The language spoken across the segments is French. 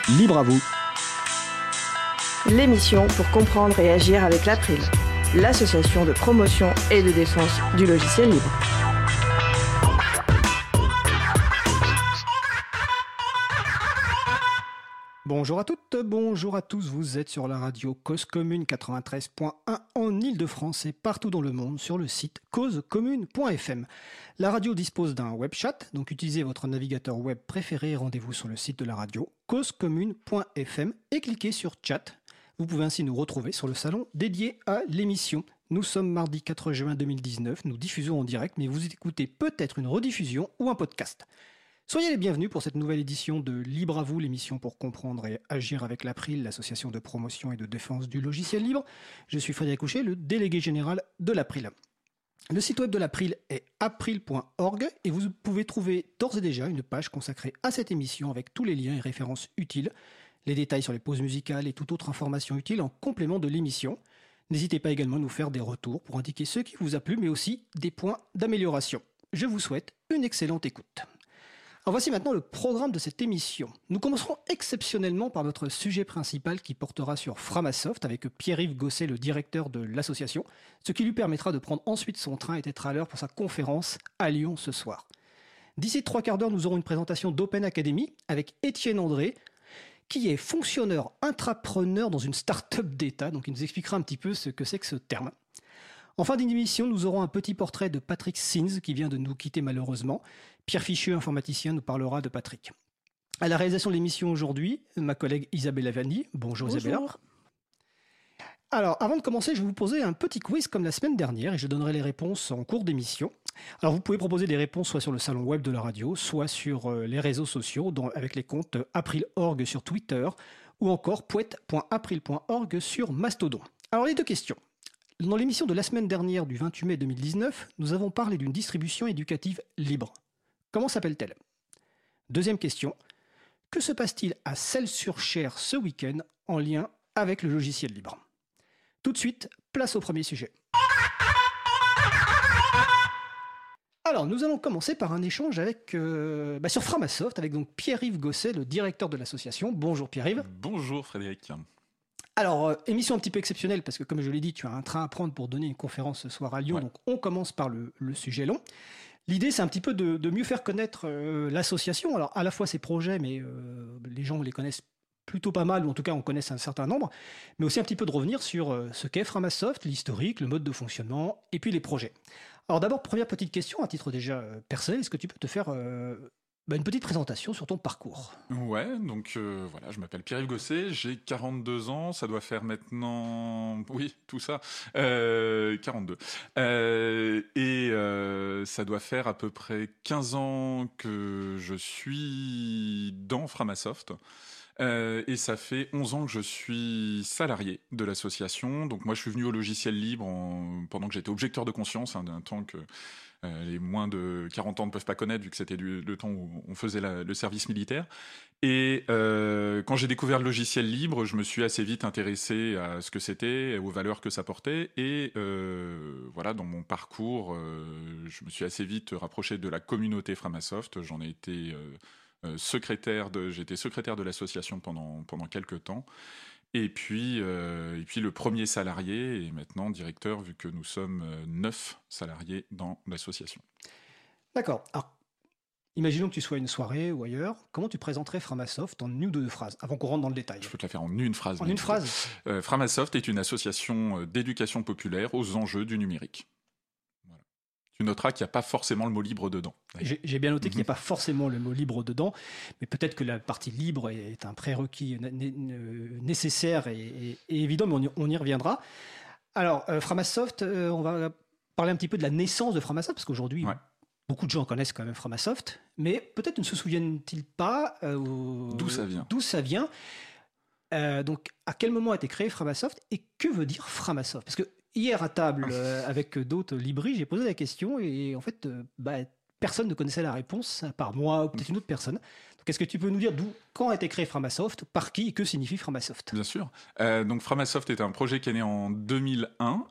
Libre à vous. L'émission pour comprendre et agir avec l'April, l'association de promotion et de défense du logiciel libre. Bonjour à toutes, bonjour à tous, vous êtes sur la radio Cause Commune 93.1 en Ile-de-France et partout dans le monde sur le site causecommune.fm. La radio dispose d'un web chat, donc utilisez votre navigateur web préféré et rendez-vous sur le site de la radio causecommune.fm et cliquez sur chat. Vous pouvez ainsi nous retrouver sur le salon dédié à l'émission. Nous sommes mardi 4 juin 2019, nous diffusons en direct, mais vous écoutez peut-être une rediffusion ou un podcast. Soyez les bienvenus pour cette nouvelle édition de Libre à vous, l'émission pour comprendre et agir avec l'April, l'association de promotion et de défense du logiciel libre. Je suis Frédéric Couchet, le délégué général de l'April. Le site web de l'April est april.org et vous pouvez trouver d'ores et déjà une page consacrée à cette émission avec tous les liens et références utiles, les détails sur les pauses musicales et toute autre information utile en complément de l'émission. N'hésitez pas également à nous faire des retours pour indiquer ce qui vous a plu, mais aussi des points d'amélioration. Je vous souhaite une excellente écoute. Alors voici maintenant le programme de cette émission. Nous commencerons exceptionnellement par notre sujet principal qui portera sur Framasoft avec Pierre-Yves Gosset, le directeur de l'association, ce qui lui permettra de prendre ensuite son train et d'être à l'heure pour sa conférence à Lyon ce soir. D'ici 3 quarts d'heure, nous aurons une présentation d'Open Academy avec Étienne André, qui est fonctionneur intrapreneur dans une start-up d'État, donc il nous expliquera un petit peu ce que c'est que ce terme. En fin d'émission, nous aurons un petit portrait de Patrick Sins qui vient de nous quitter malheureusement. Pierre Ficheux, informaticien, nous parlera de Patrick. À la réalisation de l'émission aujourd'hui, ma collègue Isabelle Avani. Bonjour Isabella. Alors, avant de commencer, je vais vous poser un petit quiz comme la semaine dernière et je donnerai les réponses en cours d'émission. Alors, vous pouvez proposer des réponses soit sur le salon web de la radio, soit sur les réseaux sociaux avec les comptes april.org sur Twitter ou encore poète.april.org sur Mastodon. Alors, les deux questions. Dans l'émission de la semaine dernière du 28 mai 2019, nous avons parlé d'une distribution éducative libre. Comment s'appelle-t-elle ? Deuxième question. Que se passe-t-il à Celles-sur-Cher ce week-end en lien avec le logiciel libre ? Tout de suite, place au premier sujet. Alors, nous allons commencer par un échange avec, sur Framasoft, avec donc Pierre-Yves Gosset, le directeur de l'association. Bonjour Pierre-Yves. Bonjour Frédéric. Alors, émission un petit peu exceptionnelle, parce que comme je l'ai dit, tu as un train à prendre pour donner une conférence ce soir à Lyon, donc on commence par le sujet long. L'idée, c'est un petit peu de mieux faire connaître l'association. Alors, à la fois ses projets, mais les gens les connaissent plutôt pas mal, ou en tout cas, on connaît un certain nombre, mais aussi un petit peu de revenir sur ce qu'est Framasoft, l'historique, le mode de fonctionnement, et puis les projets. Alors d'abord, première petite question, à titre déjà personnel, est-ce que tu peux te faire une petite présentation sur ton parcours ? Ouais, donc voilà, je m'appelle Pierre-Yves Gosset, j'ai 42 ans, ça doit faire maintenant... Oui, tout ça, 42. Ça doit faire à peu près 15 ans que je suis dans Framasoft. Et ça fait 11 ans que je suis salarié de l'association. Donc moi, je suis venu au logiciel libre pendant que j'étais objecteur de conscience, d'un temps que les moins de 40 ans ne peuvent pas connaître, vu que c'était le temps où on faisait le service militaire. Et quand j'ai découvert le logiciel libre, je me suis assez vite intéressé à ce que c'était, aux valeurs que ça portait. Et voilà, dans mon parcours, je me suis assez vite rapproché de la communauté Framasoft. J'en ai été... j'étais secrétaire de l'association pendant quelques temps, et puis le premier salarié, et maintenant directeur, vu que nous sommes 9 salariés dans l'association. D'accord. Alors, imaginons que tu sois à une soirée ou ailleurs, comment tu présenterais Framasoft en une ou deux phrases, avant qu'on rentre dans le détail ? Je peux te la faire en une phrase. En une phrase ? Framasoft est une association d'éducation populaire aux enjeux du numérique. Tu noteras qu'il n'y a pas forcément le mot libre dedans. J'ai bien noté qu'il n'y a pas forcément le mot libre dedans, mais peut-être que la partie libre est un prérequis nécessaire et évident, mais on y reviendra. Alors, Framasoft, on va parler un petit peu de la naissance de Framasoft, parce qu'aujourd'hui, beaucoup de gens connaissent quand même Framasoft, mais peut-être ne se souviennent-ils pas d'où ça vient. Donc, à quel moment a été créé Framasoft et que veut dire Framasoft ? Parce que hier, à table, avec d'autres libris, j'ai posé la question et en fait, personne ne connaissait la réponse, à part moi ou peut-être une autre personne. Donc, Qu'est-ce que tu peux nous dire quand a été créé Framasoft, par qui et que signifie Framasoft? Bien sûr. Donc Framasoft est un projet qui est né en 2001.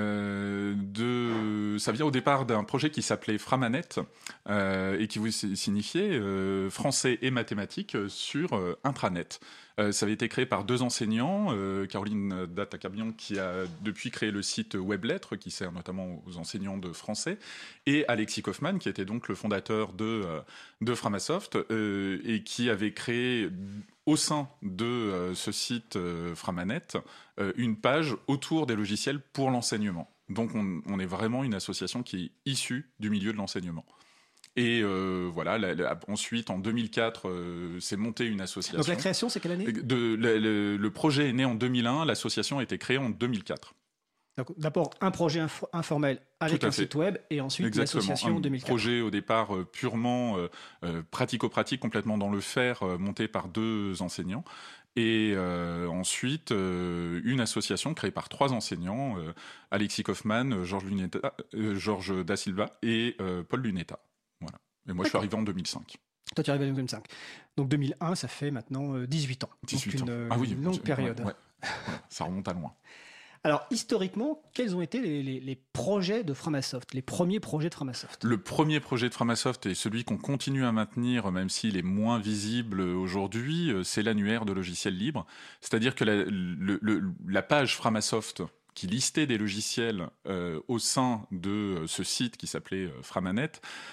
Ça vient au départ d'un projet qui s'appelait Framanet et qui voulait signifier français et mathématiques sur intranet. Ça avait été créé par 2 enseignants, Caroline Data-Cabion qui a depuis créé le site Weblettres qui sert notamment aux enseignants de français, et Alexis Kaufmann qui était donc le fondateur de Framasoft et qui avait créé au sein de ce site Framanet une page autour des logiciels pour l'enseignement. Donc on est vraiment une association qui est issue du milieu de l'enseignement. Et voilà, ensuite, en 2004, s'est montée une association. Donc la création, c'est quelle année? Le projet est né en 2001, l'association a été créée en 2004. D'abord, un projet informel avec un site web, et ensuite l'association en 2004. Un projet au départ purement pratico-pratique, complètement dans le faire, monté par 2 enseignants. Et ensuite, une association créée par 3 enseignants, Alexis Kaufmann, Georges Da Silva et Paul Lunetta. Voilà. Et moi, je suis arrivé en 2005. Toi, tu es arrivé en 2005. Donc 2001, ça fait maintenant 18 ans. 18 donc ans. une longue période. Ouais. Ça remonte à loin. Alors, historiquement, quels ont été les projets de Framasoft, les premiers projets de Framasoft? Le premier projet de Framasoft et celui qu'on continue à maintenir, même s'il est moins visible aujourd'hui, c'est l'annuaire de logiciels libres. C'est-à-dire que la page Framasoft qui listait des logiciels au sein de ce site qui s'appelait Framanet,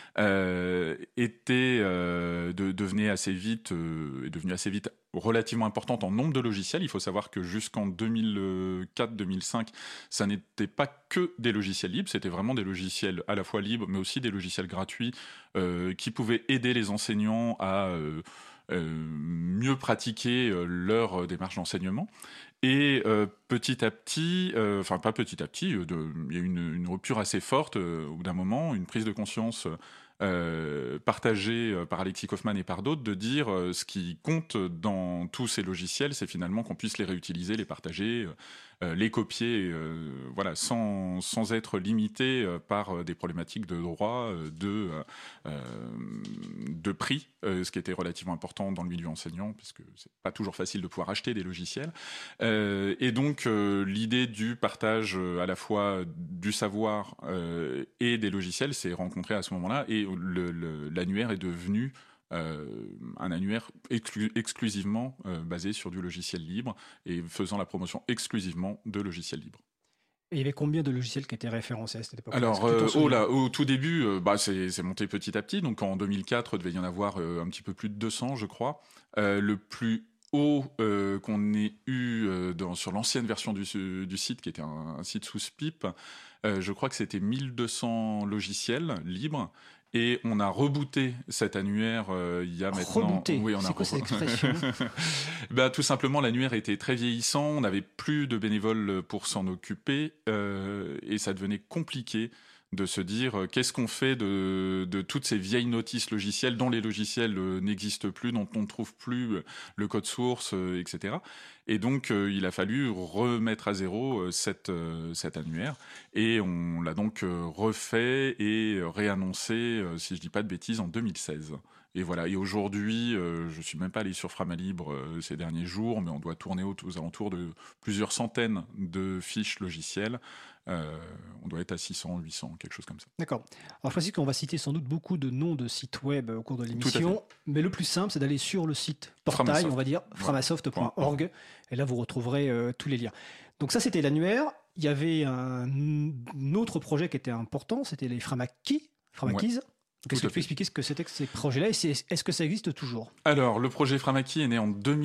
devenue assez vite relativement importante en nombre de logiciels. Il faut savoir que jusqu'en 2004-2005, ça n'était pas que des logiciels libres, c'était vraiment des logiciels à la fois libres, mais aussi des logiciels gratuits qui pouvaient aider les enseignants à mieux pratiquer leur démarche d'enseignement. Et petit à petit, enfin pas petit à petit, il y a eu une rupture assez forte au bout d'un moment, une prise de conscience partagée par Alexis Kaufmann et par d'autres, de dire ce qui compte dans tous ces logiciels, c'est finalement qu'on puisse les réutiliser, les partager, les copier, voilà, sans être limité par des problématiques de droit, de prix, ce qui était relativement important dans le milieu enseignant, parce que c'est pas toujours facile de pouvoir acheter des logiciels. Et donc l'idée du partage à la fois du savoir et des logiciels s'est rencontrée à ce moment-là, et l'annuaire est devenu un annuaire exclusivement basé sur du logiciel libre et faisant la promotion exclusivement de logiciels libres. Et il y avait combien de logiciels qui étaient référencés à cette époque? Alors, au tout début, c'est monté petit à petit. Donc en 2004, il devait y en avoir un petit peu plus de 200, je crois. Le plus haut qu'on ait eu sur l'ancienne version du site, qui était un site sous SPIP, je crois que c'était 1200 logiciels libres. Et on a rebooté cet annuaire il y a maintenant... Rebooté. Oui, c'est quoi cette expression? Tout simplement, l'annuaire était très vieillissant, on n'avait plus de bénévoles pour s'en occuper, et ça devenait compliqué de se dire qu'est-ce qu'on fait de toutes ces vieilles notices logicielles dont les logiciels n'existent plus, dont on ne trouve plus le code source, etc. Et donc il a fallu remettre à zéro cet annuaire, et on l'a donc refait et réannoncé, si je dis pas de bêtises, en 2016. Et voilà. Et aujourd'hui, je suis même pas allé sur Framalibre ces derniers jours, mais on doit tourner aux alentours de plusieurs centaines de fiches logicielles. On doit être à 600, 800, quelque chose comme ça. D'accord. Alors je précise qu'on va citer sans doute beaucoup de noms de sites web au cours de l'émission, mais le plus simple, c'est d'aller sur le site portail, Framasoft. on va dire, framasoft.org, et là vous retrouverez tous les liens. Donc ça, c'était l'annuaire. Il y avait un autre projet qui était important, c'était les Framakeys. Ouais. Qu'est-ce que tu peux expliquer ce que c'était que ces projets-là, et est-ce que ça existe toujours? Alors, le projet Framakey est né en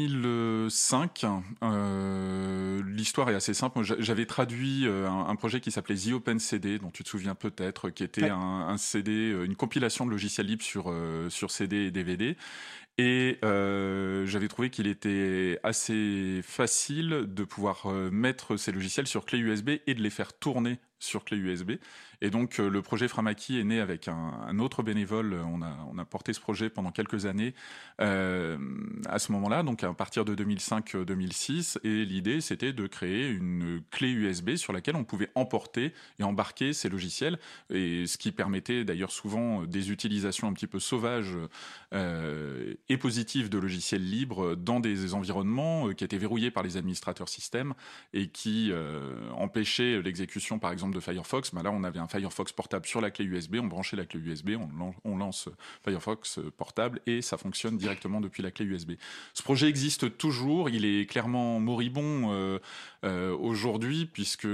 2005. L'histoire est assez simple. J'avais traduit un projet qui s'appelait The Open CD, dont tu te souviens peut-être, qui était un CD, une compilation de logiciels libres sur CD et DVD. Et j'avais trouvé qu'il était assez facile de pouvoir mettre ces logiciels sur clé USB et de les faire tourner sur clé USB. Et donc le projet Framaki est né avec un autre bénévole. On a porté ce projet pendant quelques années à ce moment-là, donc à partir de 2005-2006. Et l'idée, c'était de créer une clé USB sur laquelle on pouvait emporter et embarquer ces logiciels, et ce qui permettait d'ailleurs souvent des utilisations un petit peu sauvages et positives de logiciels libres dans des environnements qui étaient verrouillés par les administrateurs système et qui empêchaient l'exécution par exemple de Firefox. Là, on avait un Firefox portable sur la clé USB, on branchait la clé USB, on lance Firefox portable et ça fonctionne directement depuis la clé USB. Ce projet existe toujours, il est clairement moribond aujourd'hui, puisque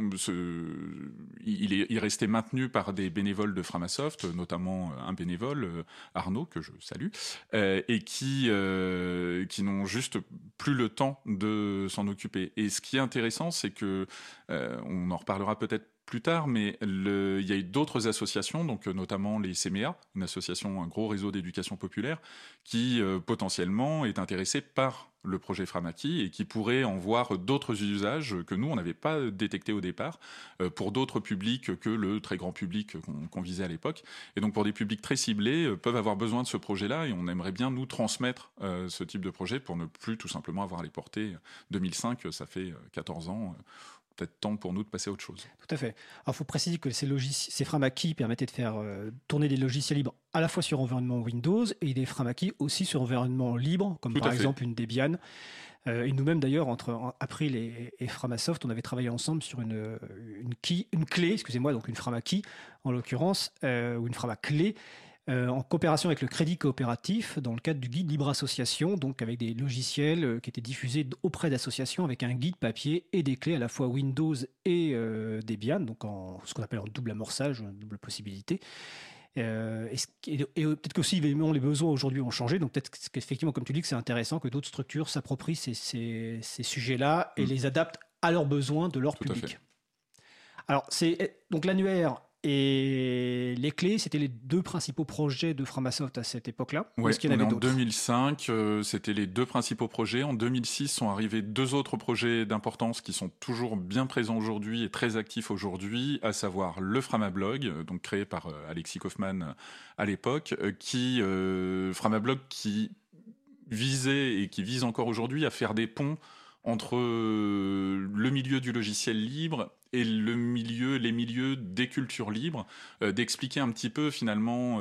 il est resté maintenu par des bénévoles de Framasoft, notamment un bénévole, Arnaud, que je salue, et qui n'ont juste plus le temps de s'en occuper. Et ce qui est intéressant, c'est que, on en reparlera peut-être plus tard, mais il y a eu d'autres associations, donc notamment les CMEA, une association, un gros réseau d'éducation populaire, qui potentiellement est intéressée par le projet Framaki et qui pourrait en voir d'autres usages que nous, on n'avait pas détectés au départ, pour d'autres publics que le très grand public qu'on visait à l'époque. Et donc pour des publics très ciblés, peuvent avoir besoin de ce projet-là, et on aimerait bien nous transmettre ce type de projet pour ne plus tout simplement avoir à les porter. 2005, ça fait 14 ans. Peut-être temps pour nous de passer à autre chose. Tout à fait. Alors, il faut préciser que ces Framaki permettaient de faire tourner des logiciels libres à la fois sur environnement Windows et des Framaki aussi sur environnement libre, comme par exemple une Debian. Et nous-mêmes, d'ailleurs, entre April et Framasoft, on avait travaillé ensemble sur une clé, donc une Framaki, en l'occurrence, ou une Framaclé, en coopération avec le Crédit Coopératif dans le cadre du guide Libre Association, donc avec des logiciels qui étaient diffusés auprès d'associations avec un guide papier et des clés à la fois Windows et Debian, donc ce qu'on appelle en double amorçage, une double possibilité. Et peut-être qu'aussi les besoins aujourd'hui ont changé, donc peut-être qu'effectivement, comme tu dis, que c'est intéressant que d'autres structures s'approprient ces sujets-là et les adaptent à leurs besoins de leur public. Alors, donc l'annuaire et les clés, c'était les deux principaux projets de Framasoft à cette époque-là. Oui, en 2005, c'était les deux principaux projets. En 2006 sont arrivés deux autres projets d'importance qui sont toujours bien présents aujourd'hui et très actifs aujourd'hui, à savoir le Framablog, donc créé par Alexis Kaufmann à l'époque, Framablog qui visait et qui vise encore aujourd'hui à faire des ponts entre le milieu du logiciel libre et les milieux des cultures libres, d'expliquer un petit peu finalement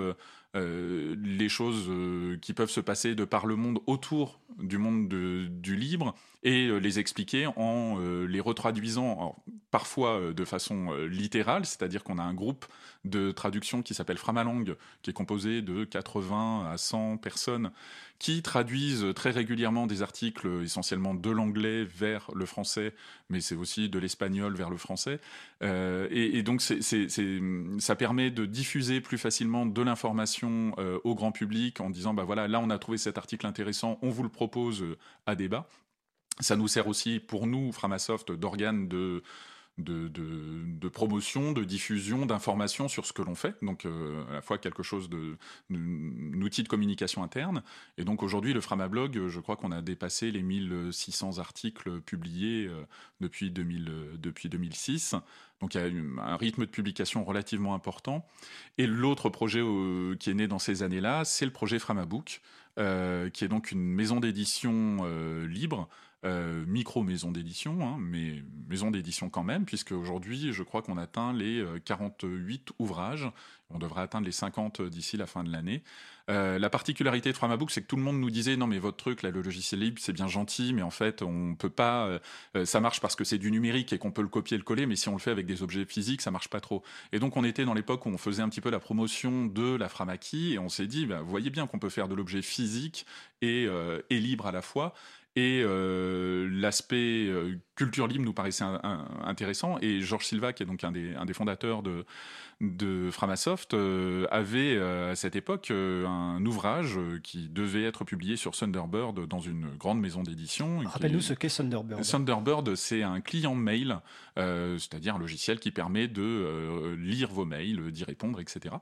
les choses qui peuvent se passer de par le monde autour du monde du libre, et les expliquer en les retraduisant parfois de façon littérale, c'est-à-dire qu'on a un groupe de traduction qui s'appelle Framalang, qui est composé de 80 à 100 personnes qui traduisent très régulièrement des articles essentiellement de l'anglais vers le français, mais c'est aussi de l'espagnol vers le français. Et donc ça permet de diffuser plus facilement de l'information au grand public en disant voilà, là on a trouvé cet article intéressant, on vous le propose à débat. Ça nous sert aussi pour nous, Framasoft, d'organe de promotion, de diffusion, d'information sur ce que l'on fait, donc à la fois quelque chose d'un outil de communication interne. Et donc aujourd'hui, le Framablog, je crois qu'on a dépassé les 1600 articles publiés depuis 2006. Donc il y a un rythme de publication relativement important. Et l'autre projet qui est né dans ces années-là, c'est le projet Framabook, qui est donc une maison d'édition libre, micro-maison d'édition, mais maison d'édition quand même, puisque aujourd'hui, je crois qu'on atteint les 48 ouvrages. On devrait atteindre les 50 d'ici la fin de l'année. La particularité de Framabook, c'est que tout le monde nous disait « Non, mais votre truc, là, le logiciel libre, c'est bien gentil, mais en fait, on peut pas... ça marche parce que c'est du numérique et qu'on peut le copier et le coller, mais si on le fait avec des objets physiques, ça marche pas trop. » Et donc, on était dans l'époque où on faisait un petit peu la promotion de la Framaki, et on s'est dit vous voyez bien qu'on peut faire de l'objet physique et libre à la fois. Et l'aspect culture libre nous paraissait intéressant, et Georges Silva, qui est donc un des fondateurs de Framasoft, avait à cette époque un ouvrage qui devait être publié sur Thunderbird dans une grande maison d'édition. Rappelle-nous ce qu'est Thunderbird. Thunderbird, c'est un client mail, c'est-à-dire un logiciel qui permet de lire vos mails, d'y répondre, etc.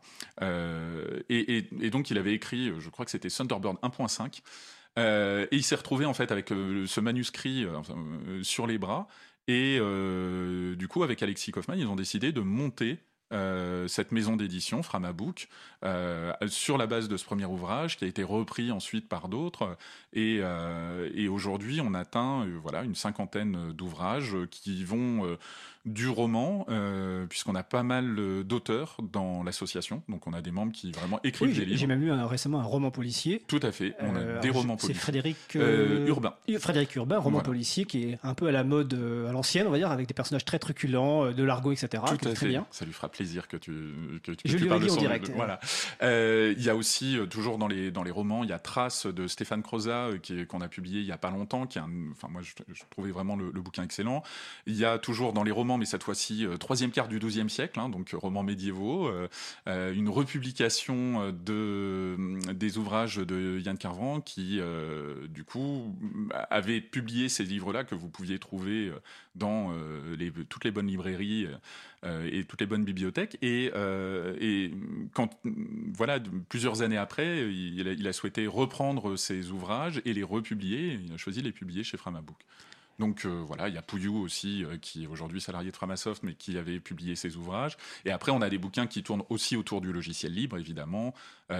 Et donc il avait écrit, je crois que c'était Thunderbird 1.5, et il s'est retrouvé en fait avec ce manuscrit sur les bras, et du coup avec Alexis Kaufmann ils ont décidé de monter cette maison d'édition, Framabook, sur la base de ce premier ouvrage, qui a été repris ensuite par d'autres. Et aujourd'hui, on atteint une 50aine d'ouvrages qui vont du roman, puisqu'on a pas mal d'auteurs dans l'association. Donc on a des membres qui vraiment écrivent des livres. J'ai même lu récemment un roman policier. Tout à fait, on a des romans policiers. C'est Frédéric Urbain. Frédéric Urbain, roman policier qui est un peu à la mode, à l'ancienne, on va dire, avec des personnages très truculents, de l'argot, etc. Tout à très fait. Bien. Ça lui fera plaisir que tu parles de son... en direct. Voilà. Il y a aussi, toujours dans les romans, il y a Traces de Stéphane Crozat, qu'on a publié il y a pas longtemps, moi je trouvais vraiment le bouquin excellent. Il y a toujours dans les romans, mais cette fois-ci, troisième quart du XIIe siècle, donc romans médiévaux, une republication des ouvrages de Yann Carvan qui, du coup, avait publié ces livres-là que vous pouviez trouver dans toutes les bonnes librairies et toutes les bonnes bibliothèques. Et quand, plusieurs années après, il a souhaité reprendre ces ouvrages et les republier. Il a choisi de les publier chez Framabook. Donc il y a Pouillou aussi, qui est aujourd'hui salarié de Framasoft, mais qui avait publié ses ouvrages. Et après, on a des bouquins qui tournent aussi autour du logiciel libre, évidemment,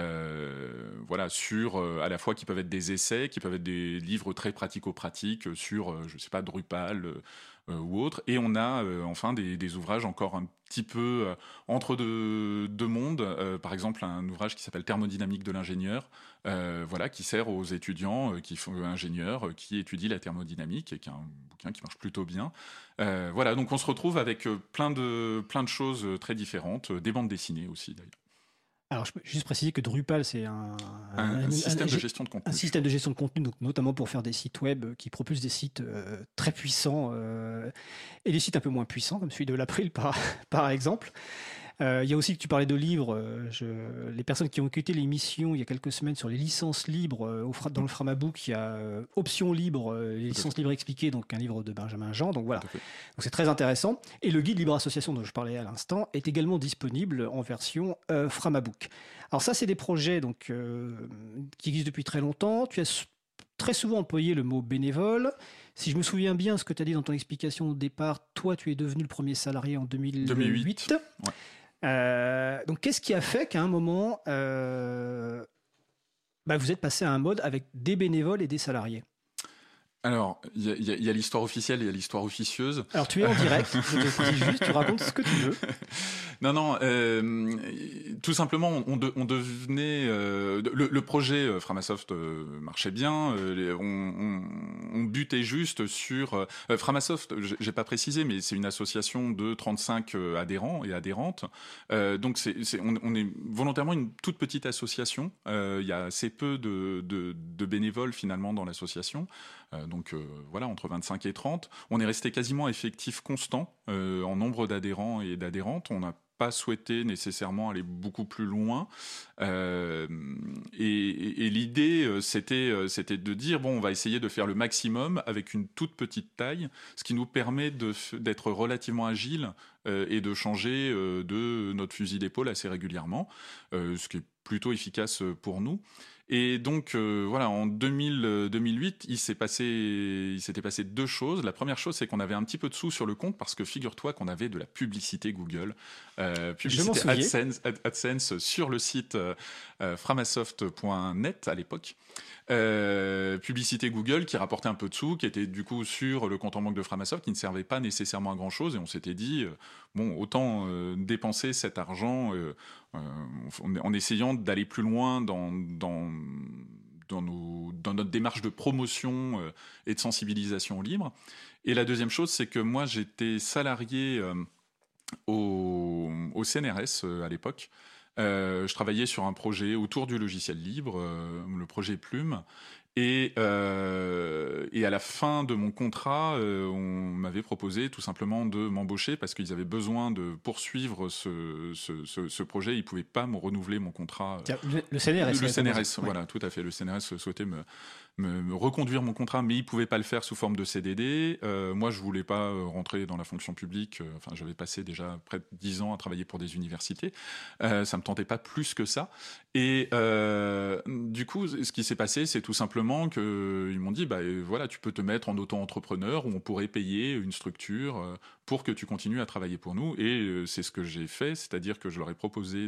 sur à la fois qui peuvent être des essais, qui peuvent être des livres très pratico-pratiques sur, Drupal ou autre. Et on a enfin des ouvrages encore un petit peu entre deux mondes. Par exemple, un ouvrage qui s'appelle Thermodynamique de l'ingénieur, qui sert aux étudiants qui font ingénieurs, qui étudient la thermodynamique, et qui est un bouquin qui marche plutôt bien. Donc on se retrouve avec plein de choses très différentes, des bandes dessinées aussi d'ailleurs. Alors, je peux juste préciser que Drupal, c'est un système de gestion de contenu. Un système de gestion de contenu, donc notamment pour faire des sites web qui propulsent des sites très puissants et des sites un peu moins puissants, comme celui de l'April, par exemple. Il y a aussi que tu parlais de livres. Les personnes qui ont écouté l'émission il y a quelques semaines sur les licences libres dans le Framabook, il y a Options libres, les licences libres expliquées, donc un livre de Benjamin Jean. Donc voilà, donc c'est très intéressant. Et le guide Libre Association dont je parlais à l'instant est également disponible en version Framabook. Alors ça, c'est des projets qui existent depuis très longtemps. Tu as très souvent employé le mot bénévole. Si je me souviens bien, ce que tu as dit dans ton explication au départ, toi, tu es devenu le premier salarié en 2008. Ouais. Donc, qu'est-ce qui a fait qu'à un moment, vous êtes passé à un mode avec des bénévoles et des salariés? Alors, il y a l'histoire officielle et il y a l'histoire officieuse. Alors, tu es en direct, je te dis juste, tu racontes ce que tu veux. Non, tout simplement, on devenait... le projet Framasoft marchait bien, on butait juste sur... Framasoft, j'ai pas précisé, mais c'est une association de 35 adhérents et adhérentes. Donc, on est volontairement une toute petite association. Il y a assez peu de bénévoles, finalement, dans l'association. Entre 25 et 30. On est resté quasiment effectif constant en nombre d'adhérents et d'adhérentes. On n'a pas souhaité nécessairement aller beaucoup plus loin. Et l'idée, c'était de dire, on va essayer de faire le maximum avec une toute petite taille, ce qui nous permet d'être relativement agile et de changer de notre fusil d'épaule assez régulièrement, ce qui est plutôt efficace pour nous. Et donc, en 2008, il s'était passé deux choses. La première chose, c'est qu'on avait un petit peu de sous sur le compte parce que figure-toi qu'on avait de la publicité Google, publicité AdSense sur le site framasoft.net à l'époque. Publicité Google qui rapportait un peu de sous, qui était du coup sur le compte en banque de Framasoft, qui ne servait pas nécessairement à grand chose, et on s'était dit autant dépenser cet argent en essayant d'aller plus loin dans notre démarche de promotion et de sensibilisation au libre. Et la deuxième chose, c'est que moi j'étais salarié au CNRS à l'époque. Je travaillais sur un projet autour du logiciel libre, le projet Plume. Et à la fin de mon contrat, on m'avait proposé tout simplement de m'embaucher parce qu'ils avaient besoin de poursuivre ce projet. Ils ne pouvaient pas me renouveler mon contrat. Le CNRS. Le CNRS, voilà, tout à fait. Le CNRS souhaitait me reconduire mon contrat, mais ils ne pouvaient pas le faire sous forme de CDD. Moi, je ne voulais pas rentrer dans la fonction publique. J'avais passé déjà près de 10 ans à travailler pour des universités. Ça ne me tentait pas plus que ça. Et du coup, ce qui s'est passé, c'est tout simplement simplement qu'ils m'ont dit, voilà, tu peux te mettre en auto-entrepreneur où on pourrait payer une structure pour que tu continues à travailler pour nous. Et c'est ce que j'ai fait, c'est-à-dire que je leur ai proposé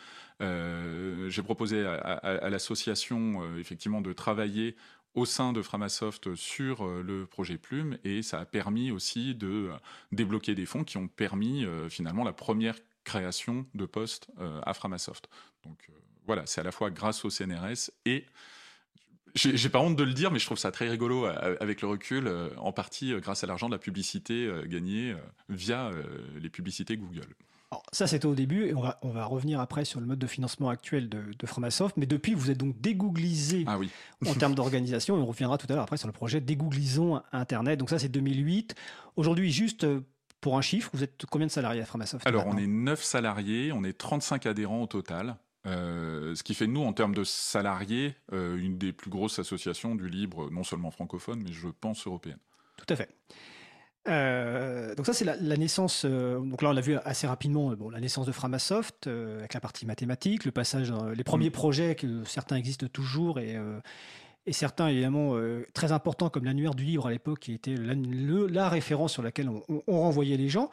j'ai proposé à l'association effectivement de travailler au sein de Framasoft sur le projet Plume, et ça a permis aussi de débloquer des fonds qui ont permis finalement la première création de postes à Framasoft. Donc voilà, c'est à la fois grâce au CNRS et j'ai pas honte de le dire, mais je trouve ça très rigolo avec le recul, en partie grâce à l'argent de la publicité gagnée via les publicités Google. Alors, ça, c'était au début, et on va revenir après sur le mode de financement actuel de Framasoft, mais depuis, vous êtes donc dégooglisé en termes d'organisation, et on reviendra tout à l'heure après sur le projet Dégooglisons Internet. Donc ça, c'est 2008. Aujourd'hui, juste pour un chiffre, vous êtes combien de salariés à Framasoft? Alors, on est 9 salariés, on est 35 adhérents au total. Ce qui fait de nous, en termes de salariés, une des plus grosses associations du libre, non seulement francophone, mais je pense européenne. Tout à fait. Donc ça, c'est la naissance. Donc là, on l'a vu assez rapidement. La naissance de Framasoft avec la partie mathématique, le passage, les premiers projets que certains existent toujours et certains évidemment très importants comme l'annuaire du livre à l'époque, qui était la référence sur laquelle on renvoyait les gens.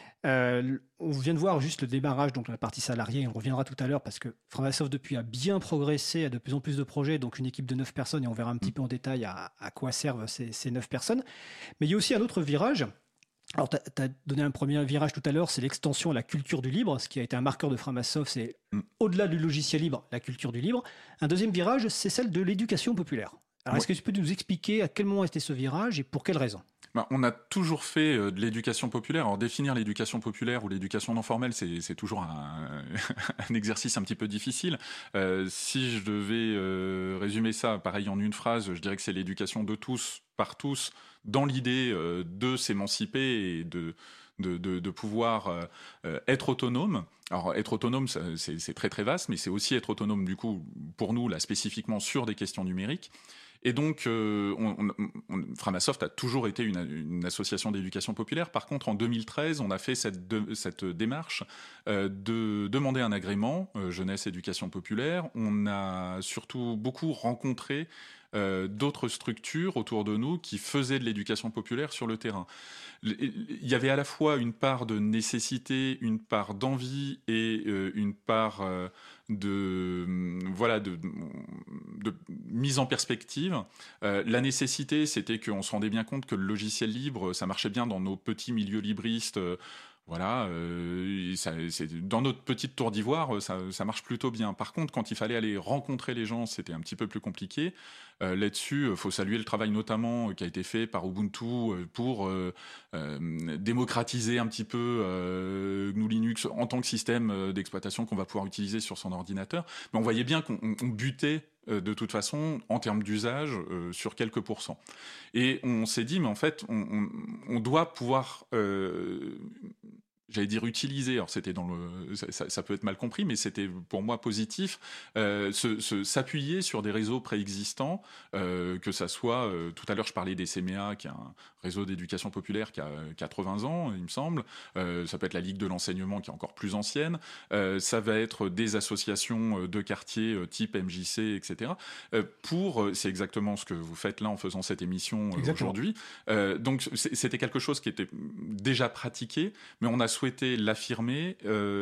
On vient de voir juste le démarrage, donc la partie salariée, on reviendra tout à l'heure parce que Framasoft depuis a bien progressé, a de plus en plus de projets, donc une équipe de 9 personnes, et on verra un petit peu en détail à quoi servent ces 9 personnes. Mais il y a aussi un autre virage. Alors, tu as donné un premier virage tout à l'heure, c'est l'extension à la culture du libre, ce qui a été un marqueur de Framasoft, c'est au-delà du logiciel libre, la culture du libre. Un deuxième virage, c'est celle de l'éducation populaire. Alors, est-ce que tu peux nous expliquer à quel moment était ce virage et pour quelles raisons ? On a toujours fait de l'éducation populaire. Alors, définir l'éducation populaire ou l'éducation non formelle, c'est toujours un exercice un petit peu difficile. Si je devais résumer ça, pareil, en une phrase, je dirais que c'est l'éducation de tous, par tous, dans l'idée de s'émanciper et de pouvoir être autonome. Alors, être autonome, c'est très très vaste, mais c'est aussi être autonome, du coup, pour nous, là, spécifiquement sur des questions numériques. Et donc, Framasoft a toujours été une association d'éducation populaire. Par contre, en 2013, on a fait cette démarche de demander un agrément jeunesse éducation populaire. On a surtout beaucoup rencontré d'autres structures autour de nous qui faisaient de l'éducation populaire sur le terrain. Il y avait à la fois une part de nécessité, une part d'envie et une part de mise en perspective. La nécessité, c'était qu'on se rendait bien compte que le logiciel libre, ça marchait bien dans nos petits milieux libristes. Voilà, dans notre petite tour d'ivoire, ça marche plutôt bien. Par contre, quand il fallait aller rencontrer les gens, c'était un petit peu plus compliqué. Là-dessus, il faut saluer le travail notamment qui a été fait par Ubuntu pour démocratiser un petit peu GNU Linux en tant que système d'exploitation qu'on va pouvoir utiliser sur son ordinateur. Mais on voyait bien qu'on butait de toute façon, en termes d'usage, sur quelques pourcents. Et on s'est dit, mais en fait, on doit pouvoir, j'allais dire utiliser, alors c'était ça peut être mal compris, mais c'était pour moi positif, s'appuyer sur des réseaux préexistants, que ça soit, tout à l'heure je parlais des CMEA, qui est un réseau d'éducation populaire qui a 80 ans, il me semble, ça peut être la Ligue de l'enseignement qui est encore plus ancienne, ça va être des associations de quartier type MJC, etc. C'est exactement ce que vous faites là en faisant cette émission aujourd'hui. Donc c'était quelque chose qui était déjà pratiqué, mais on a souhaité l'affirmer,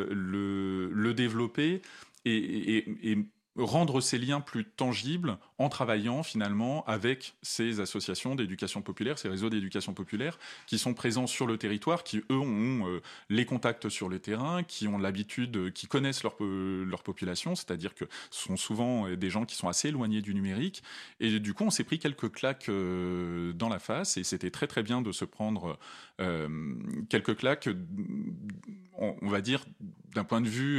le développer et rendre ces liens plus tangibles en travaillant finalement avec ces associations d'éducation populaire, ces réseaux d'éducation populaire qui sont présents sur le territoire, qui eux ont les contacts sur le terrain, qui ont l'habitude, qui connaissent leur population, c'est-à-dire que ce sont souvent des gens qui sont assez éloignés du numérique, et du coup on s'est pris quelques claques dans la face, et c'était très très bien de se prendre quelques claques, on va dire d'un point de vue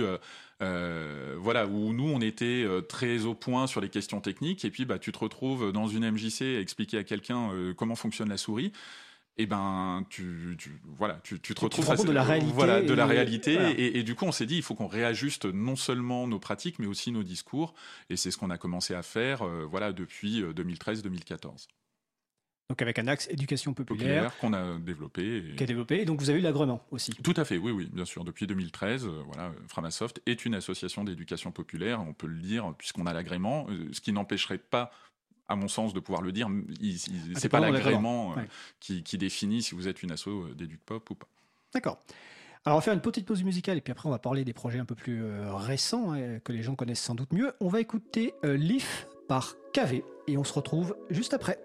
où nous on était très au point sur les questions techniques, et puis tu te retrouves dans une MJC à expliquer à quelqu'un comment fonctionne la souris, et tu te retrouves face de la réalité, et du coup on s'est dit il faut qu'on réajuste non seulement nos pratiques mais aussi nos discours, et c'est ce qu'on a commencé à faire depuis 2013-2014. Donc avec un axe éducation populaire qu'on a développé. Et donc vous avez eu l'agrément aussi. Tout à fait, oui, bien sûr. Depuis 2013, Framasoft est une association d'éducation populaire, on peut le dire, puisqu'on a l'agrément, ce qui n'empêcherait pas à mon sens, de pouvoir le dire. C'est pas pas l'agrément ouais. qui définit si vous êtes une asso d'éduc-pop ou pas. D'accord. Alors on va faire une petite pause musicale et puis après on va parler des projets un peu plus récents que les gens connaissent sans doute mieux. On va écouter Leaf par KV et on se retrouve juste après.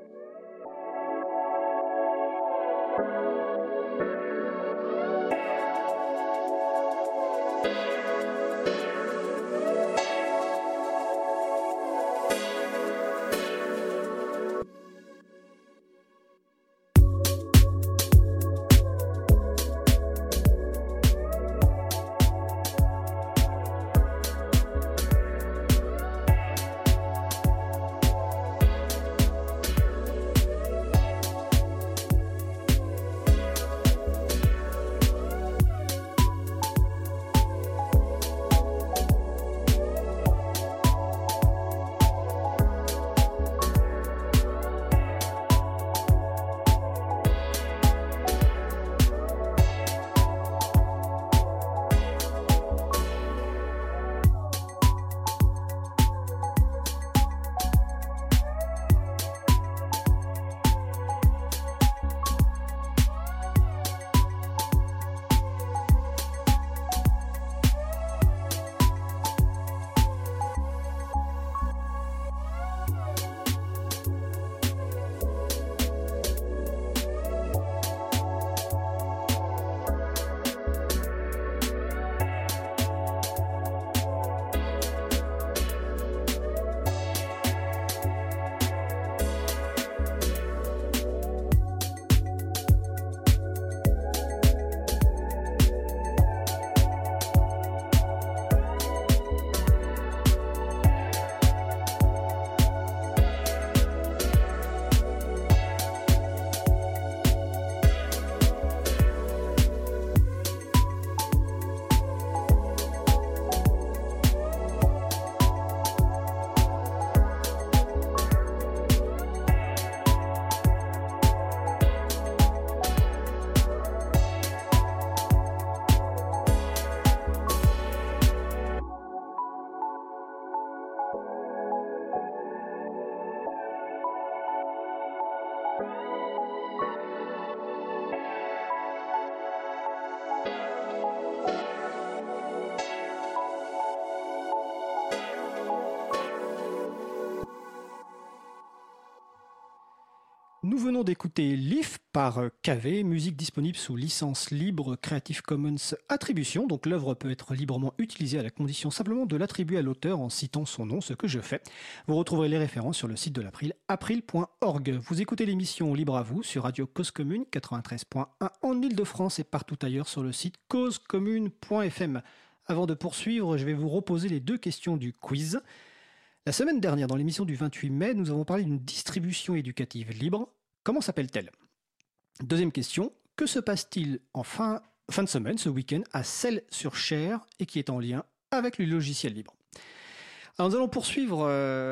Nous venons d'écouter Leaf par KV, musique disponible sous licence libre Creative Commons Attribution. Donc l'œuvre peut être librement utilisée à la condition simplement de l'attribuer à l'auteur en citant son nom, ce que je fais. Vous retrouverez les références sur le site de l'April, april.org. Vous écoutez l'émission Libre à vous sur Radio Cause Commune 93.1 en Ile-de-France et partout ailleurs sur le site causecommune.fm. Avant de poursuivre, je vais vous reposer les 2 questions du quiz. La semaine dernière, dans l'émission du 28 mai, nous avons parlé d'une distribution éducative libre. Comment s'appelle-t-elle ? Deuxième question, que se passe-t-il en fin de semaine, ce week-end, à Celles-sur-Cher et qui est en lien avec le logiciel libre ? Alors nous allons poursuivre,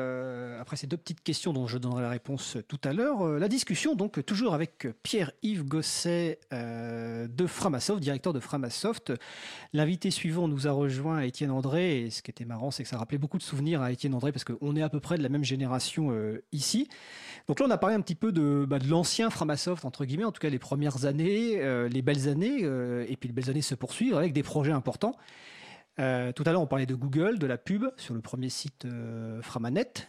après ces 2 petites questions dont je donnerai la réponse tout à l'heure, la discussion donc toujours avec Pierre-Yves Gosset de Framasoft, directeur de Framasoft. L'invité suivant nous a rejoint, Étienne André, et ce qui était marrant c'est que ça rappelait beaucoup de souvenirs à Étienne André parce qu'on est à peu près de la même génération ici. Donc là on a parlé un petit peu de l'ancien Framasoft entre guillemets, en tout cas les premières années, les belles années, et puis les belles années se poursuivent avec des projets importants. Tout à l'heure, on parlait de Google, de la pub sur le premier site Framanet.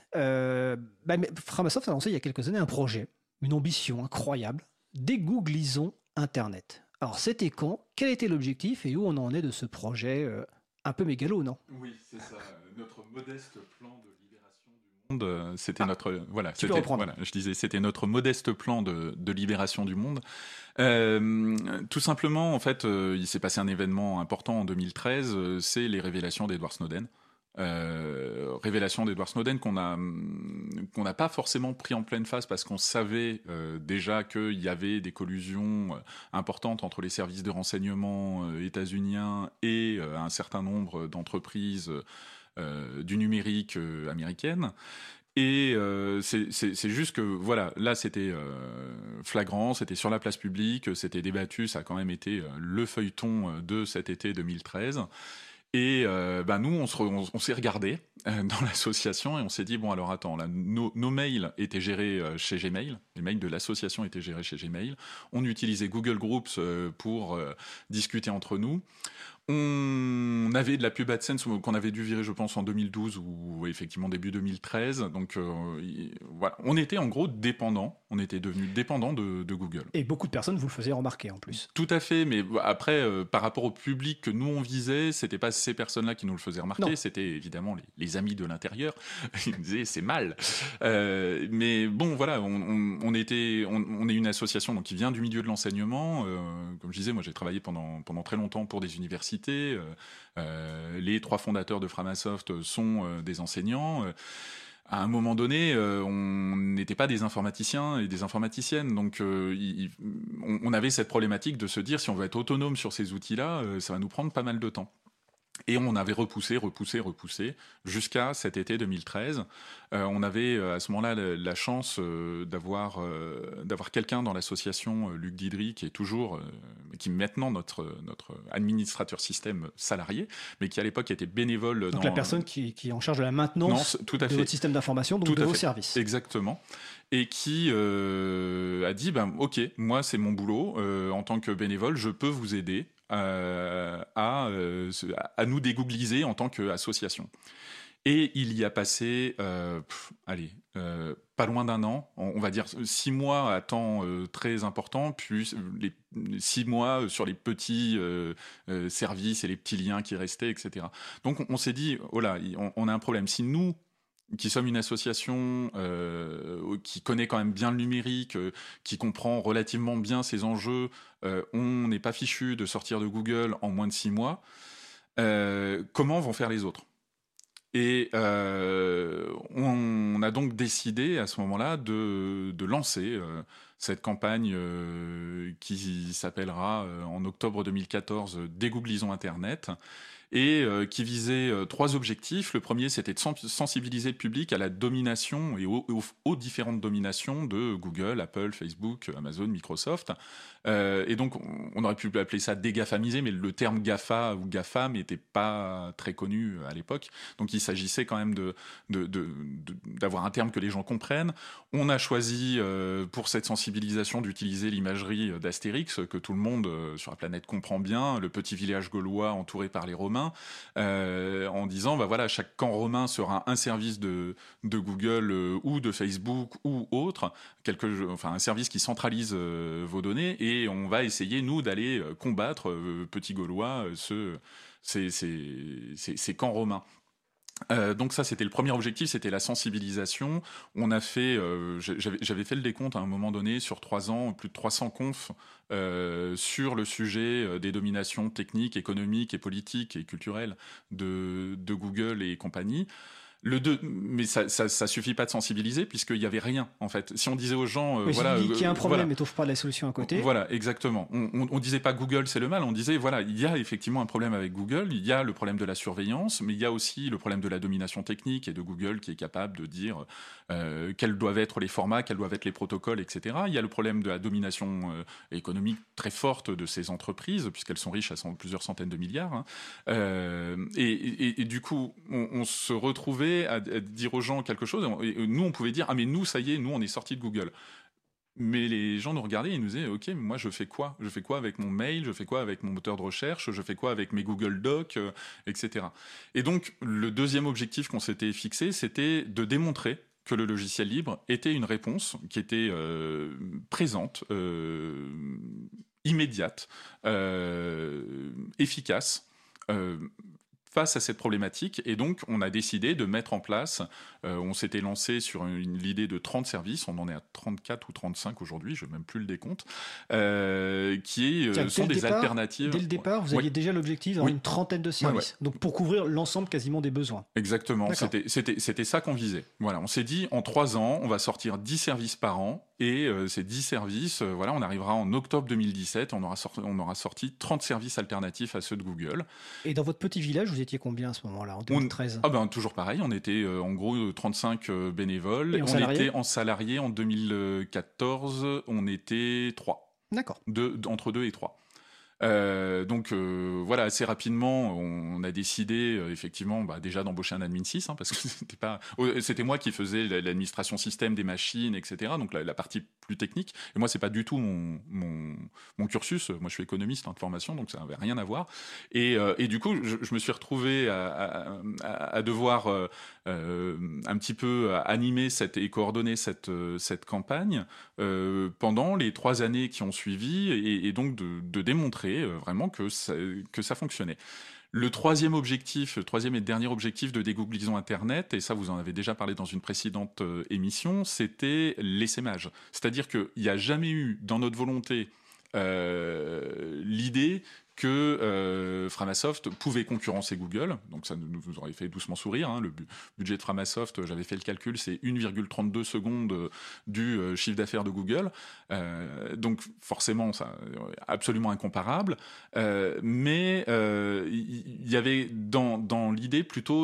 Framasoft a lancé il y a quelques années un projet, une ambition incroyable, dégooglisons Internet. Alors, c'était quand ? Quel était l'objectif et où on en est de ce projet un peu mégalo, non ? Oui, c'est ça. Notre modeste plan de libération du monde, c'était notre... Voilà, je disais, c'était notre modeste plan de libération du monde. Tout simplement, en fait, il s'est passé un événement important en 2013, c'est les révélations d'Edward Snowden. Révélation d'Edward Snowden qu'on n'a pas forcément pris en pleine face parce qu'on savait déjà qu'il y avait des collusions importantes entre les services de renseignement états-uniens et un certain nombre d'entreprises du numérique américaines. Et c'est juste que voilà, là c'était flagrant, c'était sur la place publique, c'était débattu, ça a quand même été le feuilleton de cet été 2013. Et nous, on s'est regardé dans l'association et on s'est dit bon alors attends là nos mails étaient gérés chez Gmail, les mails de l'association étaient gérés chez Gmail, on utilisait Google Groups pour discuter entre nous. On avait de la pub AdSense qu'on avait dû virer, je pense, en 2012 ou effectivement début 2013. Donc voilà, on était en gros dépendants. On était devenus dépendants de Google. Et beaucoup de personnes vous le faisaient remarquer en plus. Tout à fait, mais après, par rapport au public que nous on visait, c'était pas ces personnes-là qui nous le faisaient remarquer, c'était évidemment les amis de l'intérieur. Ils nous disaient c'est mal. Mais bon, voilà, on est une association donc qui vient du milieu de l'enseignement. Comme je disais, moi j'ai travaillé pendant très longtemps pour des universités. Les 3 fondateurs de Framasoft sont des enseignants. À un moment donné, on n'était pas des informaticiens et des informaticiennes, donc on avait cette problématique de se dire si on veut être autonome sur ces outils-là, ça va nous prendre pas mal de temps. Et on avait repoussé jusqu'à cet été 2013. On avait à ce moment-là la chance d'avoir quelqu'un dans l'association, Luc Didry, qui est maintenant notre administrateur système salarié, mais qui à l'époque était bénévole. Donc la personne qui est en charge de la maintenance de votre système d'information, donc de vos services. Exactement. Et qui a dit ok, moi c'est mon boulot, en tant que bénévole, je peux vous aider à nous dégoogliser en tant qu'association. Et il y a passé, pas loin d'1 an, on va dire 6 mois à temps très important, puis les 6 mois sur les petits services et les petits liens qui restaient, etc. Donc on s'est dit, oh là, on a un problème. Si nous, qui sommes une association qui connaît quand même bien le numérique, qui comprend relativement bien ces enjeux, on n'est pas fichu de sortir de Google en moins de 6 mois, comment vont faire les autres ? Et on a donc décidé à ce moment-là de lancer cette campagne qui s'appellera en octobre 2014 « Dégooglisons Internet », et qui visait 3 objectifs. Le premier, c'était de sensibiliser le public à la domination et aux différentes dominations de Google, Apple, Facebook, Amazon, Microsoft. Et donc, on aurait pu appeler ça dégafamiser, mais le terme GAFA ou GAFAM n'était pas très connu à l'époque. Donc, il s'agissait quand même d'avoir un terme que les gens comprennent. On a choisi, pour cette sensibilisation, d'utiliser l'imagerie d'Astérix, que tout le monde sur la planète comprend bien, le petit village gaulois entouré par les Romains, en disant voilà, chaque camp romain sera un service de Google ou de Facebook ou autre, un service qui centralise vos données, et on va essayer nous d'aller combattre petits Gaulois ces camps romains. Donc ça, c'était le premier objectif, c'était la sensibilisation. On a fait, j'avais fait le décompte à un moment donné sur 3 ans, plus de 300 confs sur le sujet des dominations techniques, économiques et politiques et culturelles de Google et compagnie. Mais ça suffit pas de sensibiliser puisqu'il y avait rien en fait. Si on disait aux gens, qu'il y a un problème et t'offres pas la solution à côté. Voilà, exactement. On disait pas Google c'est le mal, on disait voilà, il y a effectivement un problème avec Google, il y a le problème de la surveillance, mais il y a aussi le problème de la domination technique et de Google qui est capable de dire quels doivent être les formats, quels doivent être les protocoles, etc. Il y a le problème de la domination économique très forte de ces entreprises puisqu'elles sont riches à plusieurs centaines de milliards. Et du coup, on se retrouvait à dire aux gens quelque chose, et nous on pouvait dire mais nous ça y est, nous on est sortis de Google, mais les gens nous regardaient et ils nous disaient ok, mais moi je fais quoi avec mon mail, je fais quoi avec mon moteur de recherche, je fais quoi avec mes Google Docs, etc. Et donc le deuxième objectif qu'on s'était fixé, c'était de démontrer que le logiciel libre était une réponse qui était présente, immédiate, efficace, face à cette problématique. Et donc on a décidé de mettre en place, on s'était lancé sur l'idée de 30 services, on en est à 34 ou 35 aujourd'hui, je n'ai même plus le décompte, sont des alternatives. Dès le départ, vous aviez déjà l'objectif d'avoir une trentaine de services, donc pour couvrir l'ensemble quasiment des besoins. Exactement, c'était ça qu'on visait. Voilà, on s'est dit en 3 ans, on va sortir 10 services par an, et ces 10 services, on arrivera en octobre 2017, on aura sorti 30 services alternatifs à ceux de Google. Et dans votre petit village, vous étiez combien à ce moment-là, en 2013 ? Toujours pareil, on était en gros 35 bénévoles. Et était en salariés en 2014, on était 3. D'accord. Entre 2 et 3. Donc voilà, assez rapidement, on a décidé effectivement déjà d'embaucher un admin 6, parce que c'était moi qui faisais l'administration système des machines, etc. Donc la partie plus technique. Et moi, c'est pas du tout mon cursus. Moi, je suis économiste de formation, donc ça n'avait rien à voir. Et du coup, je me suis retrouvé à devoir un petit peu animer et coordonner cette campagne pendant les 3 années qui ont suivi, et donc de démontrer vraiment que ça fonctionnait. Le troisième et dernier objectif de Dégooglisons Internet, et ça vous en avez déjà parlé dans une précédente émission, c'était l'essaimage. C'est-à-dire qu'il n'y a jamais eu dans notre volonté l'idée que Framasoft pouvait concurrencer Google. Donc ça nous aurait fait doucement sourire. Le budget de Framasoft, j'avais fait le calcul, c'est 1,32 secondes du chiffre d'affaires de Google. Donc forcément, ça absolument incomparable. Mais il y avait dans l'idée plutôt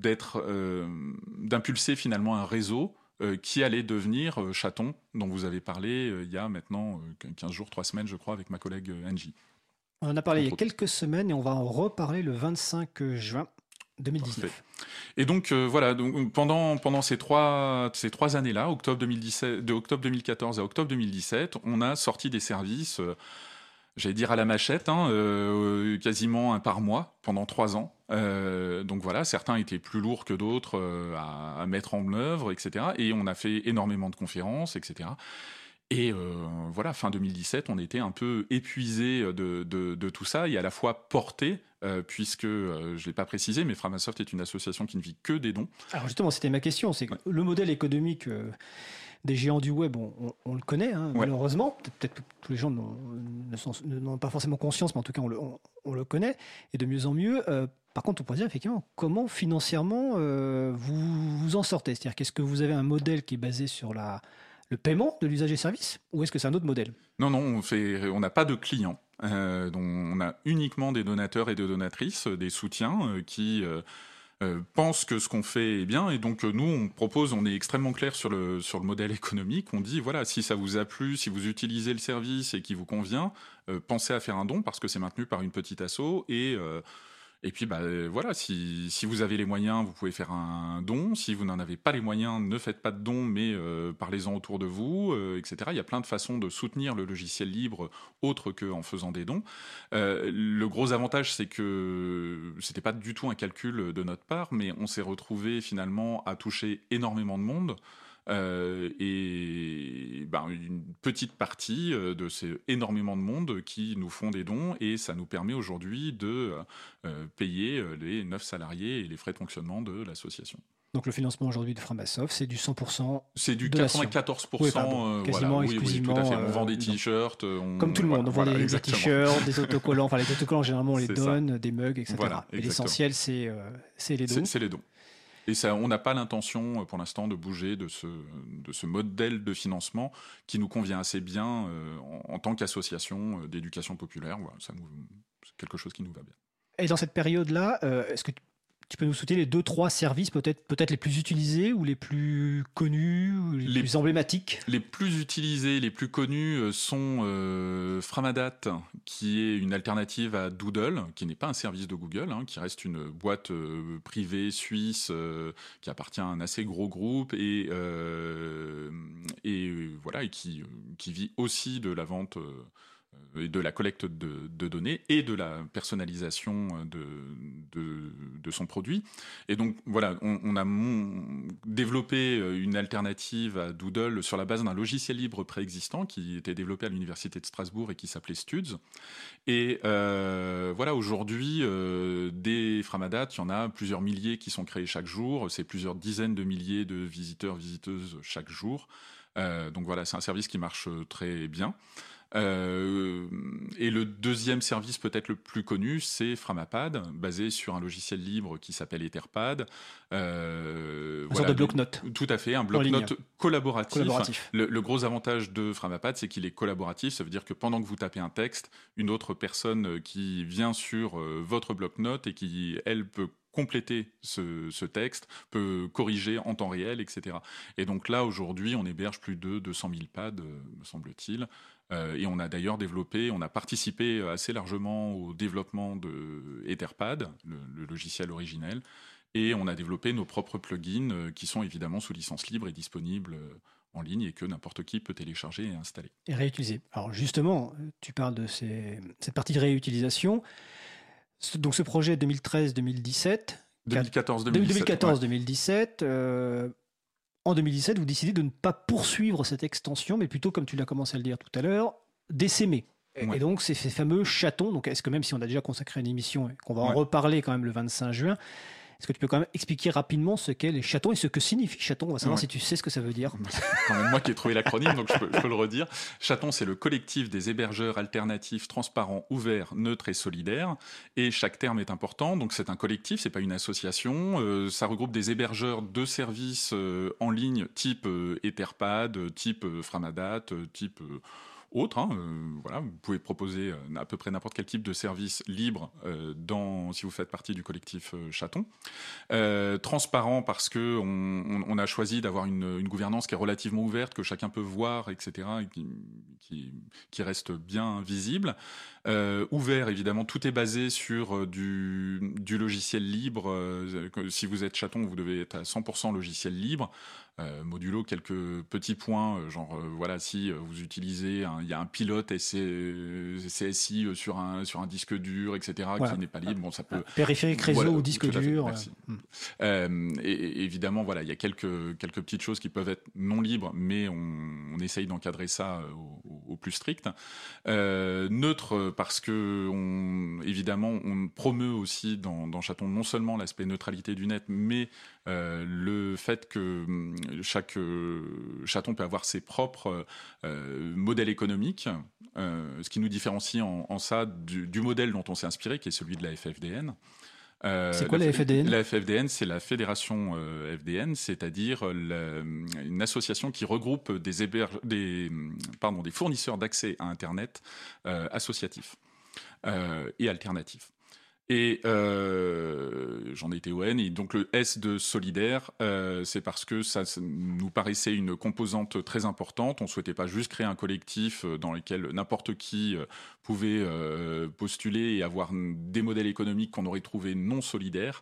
d'impulser finalement un réseau qui allait devenir Chaton, dont vous avez parlé il y a maintenant 15 jours, 3 semaines, je crois, avec ma collègue Angie. On en a parlé il y a quelques semaines et on va en reparler le 25 juin 2019. Parfait. Et donc voilà, pendant ces trois années-là, de octobre 2014 à octobre 2017, on a sorti des services, j'allais dire à la machette, quasiment un par mois pendant 3 ans. Donc voilà, certains étaient plus lourds que d'autres à mettre en œuvre, etc. Et on a fait énormément de conférences, etc. Et voilà, fin 2017, on était un peu épuisé de tout ça, et à la fois porté, puisque, je ne l'ai pas précisé, mais Framasoft est une association qui ne vit que des dons. Alors justement, c'était ma question, c'est que le modèle économique des géants du web, on le connaît, malheureusement. Peut-être que tous les gens n'en ont pas forcément conscience, mais en tout cas, on le connaît, et de mieux en mieux. Par contre, on pourrait dire effectivement, comment financièrement vous en sortez ? C'est-à-dire, qu'est-ce que vous avez un modèle qui est basé sur le paiement de l'usage et service, ou est-ce que c'est un autre modèle ? Non, on n'a pas de clients. Donc on a uniquement des donateurs et des donatrices, des soutiens qui pensent que ce qu'on fait est bien. Et donc nous, on est extrêmement clair sur le modèle économique. On dit, voilà, si ça vous a plu, si vous utilisez le service et qui vous convient, pensez à faire un don, parce que c'est maintenu par une petite asso. Et puis, voilà, si vous avez les moyens, vous pouvez faire un don. Si vous n'en avez pas les moyens, ne faites pas de don, mais parlez-en autour de vous, etc. Il y a plein de façons de soutenir le logiciel libre autre qu'en faisant des dons. Le gros avantage, c'est que c'était pas du tout un calcul de notre part, mais on s'est retrouvé finalement à toucher énormément de monde. Et une petite partie de ces énormément de monde qui nous font des dons, et ça nous permet aujourd'hui de payer les 9 salariés et les frais de fonctionnement de l'association. Donc le financement aujourd'hui de Framasoft, c'est du 100%. C'est du 94%. Oui, quasiment exclusivement. Oui, tout à fait. On vend des t-shirts. Comme tout le monde, on vend des t-shirts, des autocollants. Enfin, les autocollants, généralement, on les donne, des mugs, etc. Voilà, et l'essentiel, c'est les dons. C'est les dons. Et ça, on n'a pas l'intention pour l'instant de bouger de ce modèle de financement qui nous convient assez bien en tant qu'association d'éducation populaire. Voilà, c'est quelque chose qui nous va bien. Et dans cette période-là, est-ce que tu peux nous citer les 2-3 services peut-être les plus utilisés ou les plus connus, ou les plus emblématiques ? Les plus utilisés, les plus connus sont Framadat, qui est une alternative à Doodle, qui n'est pas un service de Google, qui reste une boîte privée suisse qui appartient à un assez gros groupe et qui vit aussi de la vente et de la collecte de données et de la personnalisation de son produit. Et donc voilà, on a développé une alternative à Doodle sur la base d'un logiciel libre préexistant qui était développé à l'université de Strasbourg et qui s'appelait Studs. Et voilà, aujourd'hui, des Framadat, il y en a plusieurs milliers qui sont créés chaque jour. C'est plusieurs dizaines de milliers de visiteurs, visiteuses chaque jour. Donc voilà, c'est un service qui marche très bien. Et le deuxième service peut-être le plus connu, c'est Framapad, basé sur un logiciel libre qui s'appelle Etherpad. Sorte de bloc-notes. Tout à fait, un bloc-notes collaboratif. Le gros avantage de Framapad, c'est qu'il est collaboratif. Ça veut dire que pendant que vous tapez un texte, une autre personne qui vient sur votre bloc-notes et qui, elle, peut compléter ce texte, peut corriger en temps réel, etc. Et donc là, aujourd'hui, on héberge plus de 200 000 pads, me semble-t-il. Et on a d'ailleurs on a participé assez largement au développement de Etherpad, le logiciel originel, et on a développé nos propres plugins qui sont évidemment sous licence libre et disponibles en ligne et que n'importe qui peut télécharger et installer. Et réutiliser. Alors justement, tu parles de cette partie de réutilisation. Donc ce projet 2013-2017... 2014-2017. En 2017, vous décidez de ne pas poursuivre cette extension, mais plutôt, comme tu l'as commencé à le dire tout à l'heure, d'essaimer. Ouais. Et donc, c'est ces fameux chatons. Donc, est-ce que même si on a déjà consacré une émission et qu'on va en reparler quand même le 25 juin, est-ce que tu peux quand même expliquer rapidement ce qu'est les chatons et ce que signifie chaton ? On va savoir si tu sais ce que ça veut dire. C'est quand même moi qui ai trouvé l'acronyme, donc je peux le redire. Chaton, c'est le collectif des hébergeurs alternatifs, transparents, ouverts, neutres et solidaires. Et chaque terme est important. Donc c'est un collectif, c'est pas une association. Ça regroupe des hébergeurs de services en ligne type Etherpad, type Framadat, type... autre, voilà, vous pouvez proposer à peu près n'importe quel type de service libre si vous faites partie du collectif Chaton. Transparent parce que on a choisi d'avoir une gouvernance qui est relativement ouverte, que chacun peut voir, etc., et qui reste bien visible. Ouvert, évidemment, tout est basé sur du logiciel libre. Si vous êtes Chaton, vous devez être à 100% logiciel libre. Modulo quelques petits points, voilà, si vous utilisez, il y a un pilote CSI sur un disque dur, etc., qui n'est pas libre, bon, ça peut... Périphérique réseau ou disque dur. Merci. Et évidemment, voilà, il y a quelques petites choses qui peuvent être non libres, mais on essaye d'encadrer ça au plus strict. Neutre, parce que évidemment, on promeut aussi dans Chaton non seulement l'aspect neutralité du net, mais le fait que chaque chaton peut avoir ses propres modèles économiques, ce qui nous différencie en ça du modèle dont on s'est inspiré, qui est celui de la FFDN. C'est quoi la FFDN ? La FFDN, c'est la fédération FDN, c'est-à-dire une association qui regroupe des fournisseurs d'accès à Internet associatifs et alternatifs. Et j'en ai été ON, et donc le S de solidaire, c'est parce que ça nous paraissait une composante très importante. On ne souhaitait pas juste créer un collectif dans lequel n'importe qui pouvait postuler et avoir des modèles économiques qu'on aurait trouvés non solidaires.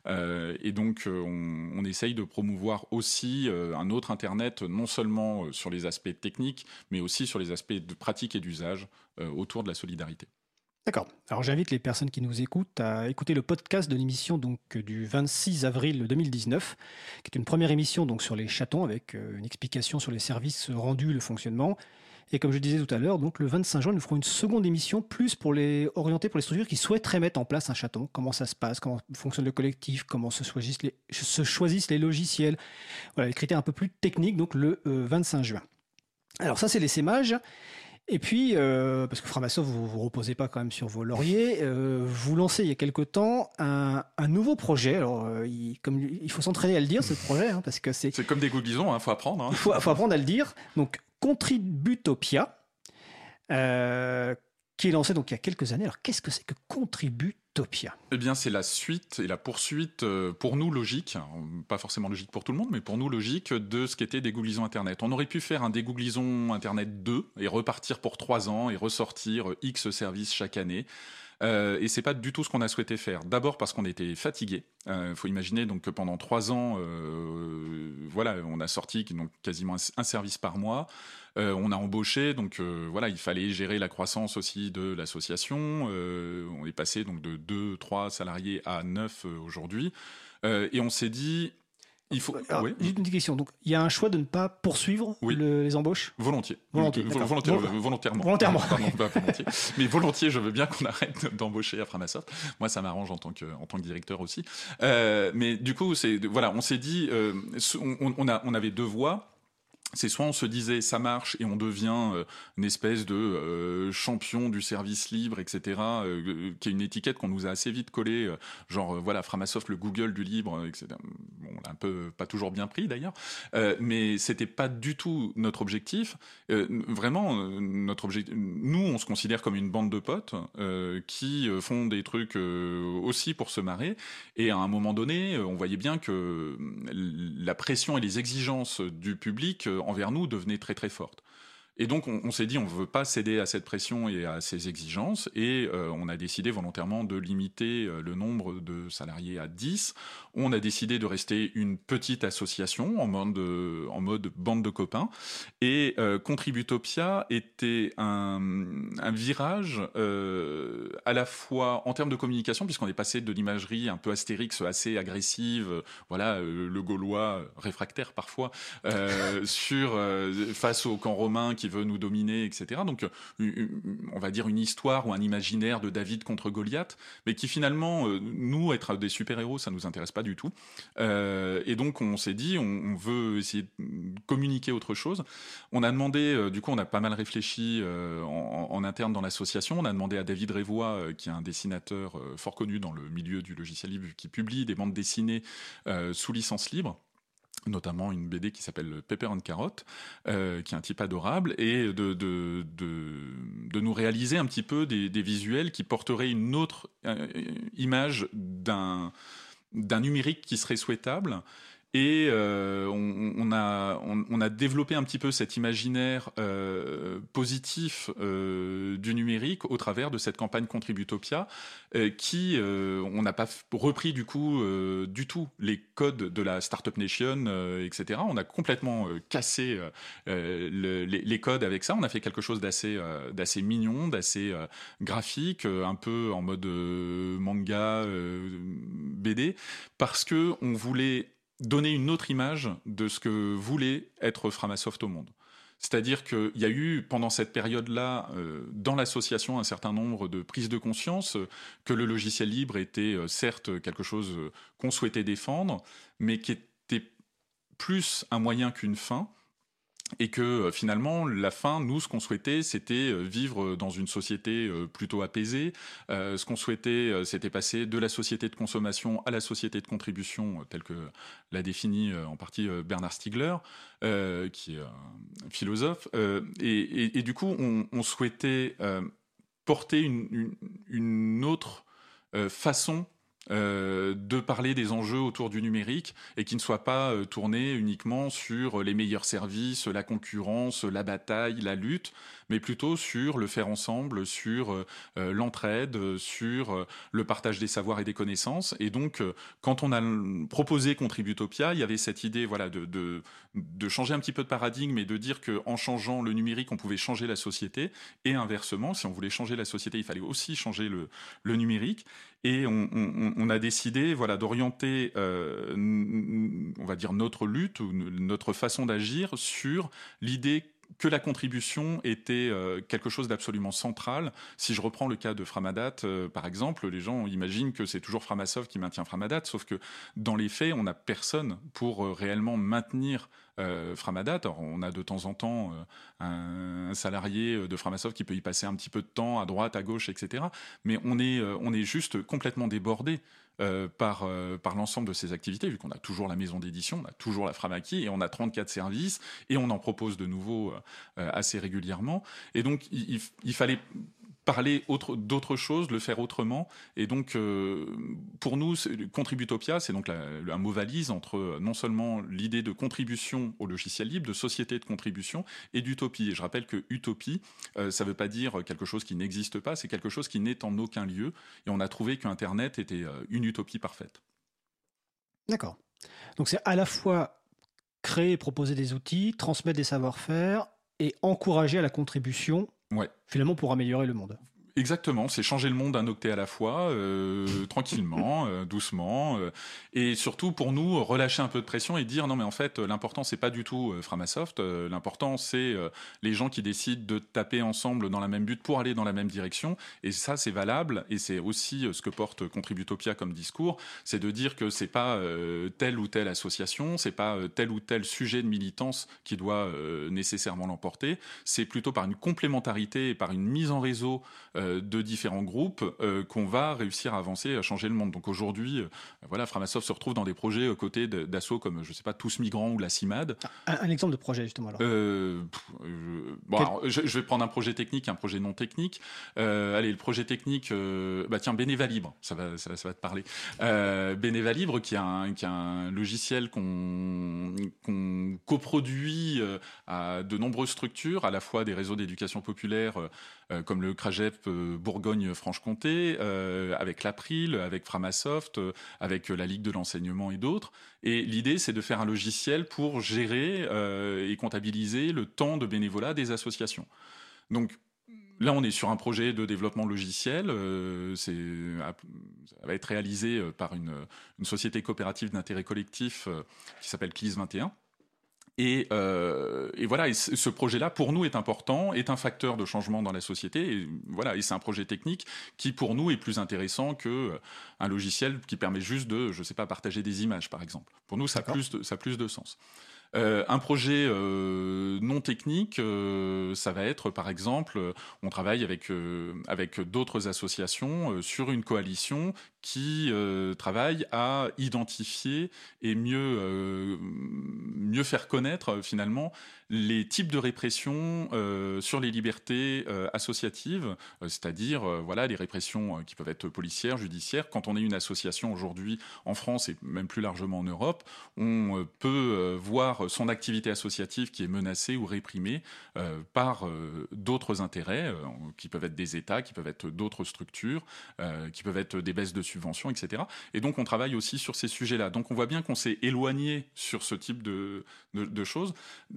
Et donc on essaye de promouvoir aussi un autre Internet, non seulement sur les aspects techniques, mais aussi sur les aspects de pratique et d'usage autour de la solidarité. D'accord. Alors j'invite les personnes qui nous écoutent à écouter le podcast de l'émission du 26 avril 2019, qui est une première émission donc sur les chatons avec une explication sur les services rendus, le fonctionnement. Et comme je disais tout à l'heure, donc le 25 juin, nous ferons une seconde émission plus orientée pour les structures qui souhaiteraient mettre en place un chaton. Comment ça se passe, comment fonctionne le collectif, comment se choisissent les logiciels. Voilà, les critères un peu plus techniques, donc le 25 juin. Alors ça, c'est l'essaimage. Et puis, parce que Framasoft, vous ne vous reposez pas quand même sur vos lauriers, vous lancez il y a quelque temps un nouveau projet. Alors, il faut s'entraîner à le dire, ce projet, parce que c'est... C'est comme des gouglisons, faut apprendre. Il faut apprendre à le dire. Donc, Contributopia, qui est lancé donc il y a quelques années. Alors, qu'est-ce que c'est que Contributopia ? Eh bien, c'est la suite et la poursuite, pour nous, logique, pas forcément logique pour tout le monde, mais pour nous, logique, de ce qu'était Dégouglisons Internet. On aurait pu faire un Dégouglisons Internet 2 et repartir pour 3 ans et ressortir X services chaque année. Et c'est pas du tout ce qu'on a souhaité faire. D'abord parce qu'on était fatigué. Faut imaginer donc que pendant 3 ans, voilà, on a sorti donc quasiment un service par mois. On a embauché, donc voilà, il fallait gérer la croissance aussi de l'association. On est passé donc de 2-3 salariés à 9 aujourd'hui. Et on s'est dit... Alors, oui. Juste une petite question. Donc, il y a un choix de ne pas poursuivre les embauches ? Volontiers. Volontairement. Pardon, pas volontiers. Mais volontiers, je veux bien qu'on arrête d'embaucher à Framasoft. Moi, ça m'arrange en tant que directeur aussi. Mais du coup, on s'est dit, on avait 2 voies. c'est soit on se disait ça marche et on devient une espèce de champion du service libre, etc., qui est une étiquette qu'on nous a assez vite collée, voilà, Framasoft, le Google du libre, etc. Bon, on l'a un peu pas toujours bien pris d'ailleurs, mais c'était pas du tout notre objectif. Vraiment, notre objectif, nous, on se considère comme une bande de potes qui font des trucs aussi pour se marrer. Et à un moment donné, on voyait bien que la pression et les exigences du public envers nous devenaient très très fortes. Et donc on s'est dit on ne veut pas céder à cette pression et à ces exigences et on a décidé volontairement de limiter le nombre de salariés à 10. On a décidé de rester une petite association en mode bande de copains et Contributopia était un virage à la fois en termes de communication puisqu'on est passé de l'imagerie un peu astérix assez agressive, voilà, le Gaulois réfractaire parfois face au camp romain qui veut nous dominer, etc. Donc, on va dire une histoire ou un imaginaire de David contre Goliath, mais qui finalement, nous, être des super-héros, ça nous intéresse pas du tout. Et donc, on s'est dit, on veut essayer de communiquer autre chose. On a demandé, du coup, on a pas mal réfléchi en interne dans l'association. On a demandé à David Révois, qui est un dessinateur fort connu dans le milieu du logiciel libre, qui publie des bandes dessinées sous licence libre, notamment une BD qui s'appelle Pepper and Carrot, qui est un type adorable, et de nous réaliser un petit peu des visuels qui porteraient une autre image d'un numérique qui serait souhaitable. Et on a développé un petit peu cet imaginaire positif du numérique au travers de cette campagne Contributopia qui, on n'a pas repris du coup du tout les codes de la Startup Nation, etc. On a complètement cassé les codes avec ça. On a fait quelque chose d'assez mignon, d'assez graphique, un peu en mode manga, BD, parce que on voulait donner une autre image de ce que voulait être Framasoft au monde. C'est-à-dire qu'il y a eu, pendant cette période-là, dans l'association, un certain nombre de prises de conscience que le logiciel libre était certes quelque chose qu'on souhaitait défendre, mais qui était plus un moyen qu'une fin. Et que finalement, la fin, nous, ce qu'on souhaitait, c'était vivre dans une société plutôt apaisée. Ce qu'on souhaitait, c'était passer de la société de consommation à la société de contribution, telle que l'a définie en partie Bernard Stiegler, qui est un philosophe. Et du coup, on souhaitait porter une autre façon de parler des enjeux autour du numérique et qui ne soit pas tourné uniquement sur les meilleurs services, la concurrence, la bataille, la lutte, mais plutôt sur le faire ensemble, sur l'entraide, sur le partage des savoirs et des connaissances. Et donc, quand on a proposé Contributopia, il y avait cette idée, voilà, de changer un petit peu de paradigme et de dire qu'en changeant le numérique, on pouvait changer la société. Et inversement, si on voulait changer la société, il fallait aussi changer le numérique. Et on a décidé, voilà, d'orienter, on va dire, notre lutte ou notre façon d'agir sur l'idée que la contribution était quelque chose d'absolument central. Si je reprends le cas de Framadat, par exemple, les gens imaginent que c'est toujours Framasoft qui maintient Framadat, sauf que dans les faits, on n'a personne pour réellement maintenir Framadat. Alors, on a de temps en temps un salarié de Framasoft qui peut y passer un petit peu de temps à droite, à gauche, etc. Mais on est juste complètement débordé par l'ensemble de ces activités, vu qu'on a toujours la maison d'édition, on a toujours la Framaki, et on a 34 services, et on en propose de nouveaux assez régulièrement. Et donc, il fallait parler d'autres choses, le faire autrement. Et donc, pour nous, Contributopia, c'est donc un mot valise entre non seulement l'idée de contribution au logiciel libre, de société de contribution, et d'utopie. Et je rappelle que utopie, ça ne veut pas dire quelque chose qui n'existe pas, c'est quelque chose qui n'est en aucun lieu. Et on a trouvé qu'Internet était une utopie parfaite. D'accord. Donc c'est à la fois créer et proposer des outils, transmettre des savoir-faire et encourager à la contribution, ouais, finalement pour améliorer le monde. Exactement, c'est changer le monde d'un octet à la fois, tranquillement, doucement, et surtout pour nous relâcher un peu de pression et dire non mais en fait l'important c'est pas du tout Framasoft, l'important c'est les gens qui décident de taper ensemble dans la même but pour aller dans la même direction, et ça c'est valable, et c'est aussi ce que porte Contributopia comme discours, c'est de dire que c'est pas telle ou telle association, c'est pas tel ou tel sujet de militance qui doit nécessairement l'emporter, c'est plutôt par une complémentarité et par une mise en réseau de différents groupes qu'on va réussir à avancer, à changer le monde. Donc aujourd'hui, voilà, Framasoft se retrouve dans des projets aux côtés d'assauts comme, je sais pas, Tous Migrants ou la CIMAD. Un exemple de projet, justement, alors. Alors, je vais prendre un projet technique, un projet non technique. Allez, le projet technique, tiens, Beneva Libre, ça va te parler. Beneva Libre, qui est un logiciel qu'on coproduit à de nombreuses structures, à la fois des réseaux d'éducation populaire comme le CRAGEP Bourgogne-Franche-Comté, avec l'April, avec Framasoft, avec la Ligue de l'enseignement et d'autres. Et l'idée, c'est de faire un logiciel pour gérer et comptabiliser le temps de bénévolat des associations. Donc là, on est sur un projet de développement logiciel. Ça va être réalisé par une société coopérative d'intérêt collectif qui s'appelle CLIS 21. Et voilà, et ce projet-là, pour nous, est important, est un facteur de changement dans la société. Et voilà, et c'est un projet technique qui, pour nous, est plus intéressant qu'un logiciel qui permet juste de, je sais pas, partager des images, par exemple. Pour nous, ça a plus de sens. Un projet non technique, ça va être, par exemple, on travaille avec d'autres associations sur une coalition qui travaille à identifier et mieux faire connaître finalement les types de répression sur les libertés associatives, c'est-à-dire voilà, les répressions qui peuvent être policières, judiciaires. Quand on est une association aujourd'hui en France et même plus largement en Europe, on peut voir son activité associative qui est menacée ou réprimée par d'autres intérêts, qui peuvent être des États, qui peuvent être d'autres structures, qui peuvent être des baisses de subventions, etc. Et donc on travaille aussi sur ces sujets-là. Donc on voit bien qu'on s'est éloigné sur ce type de choses,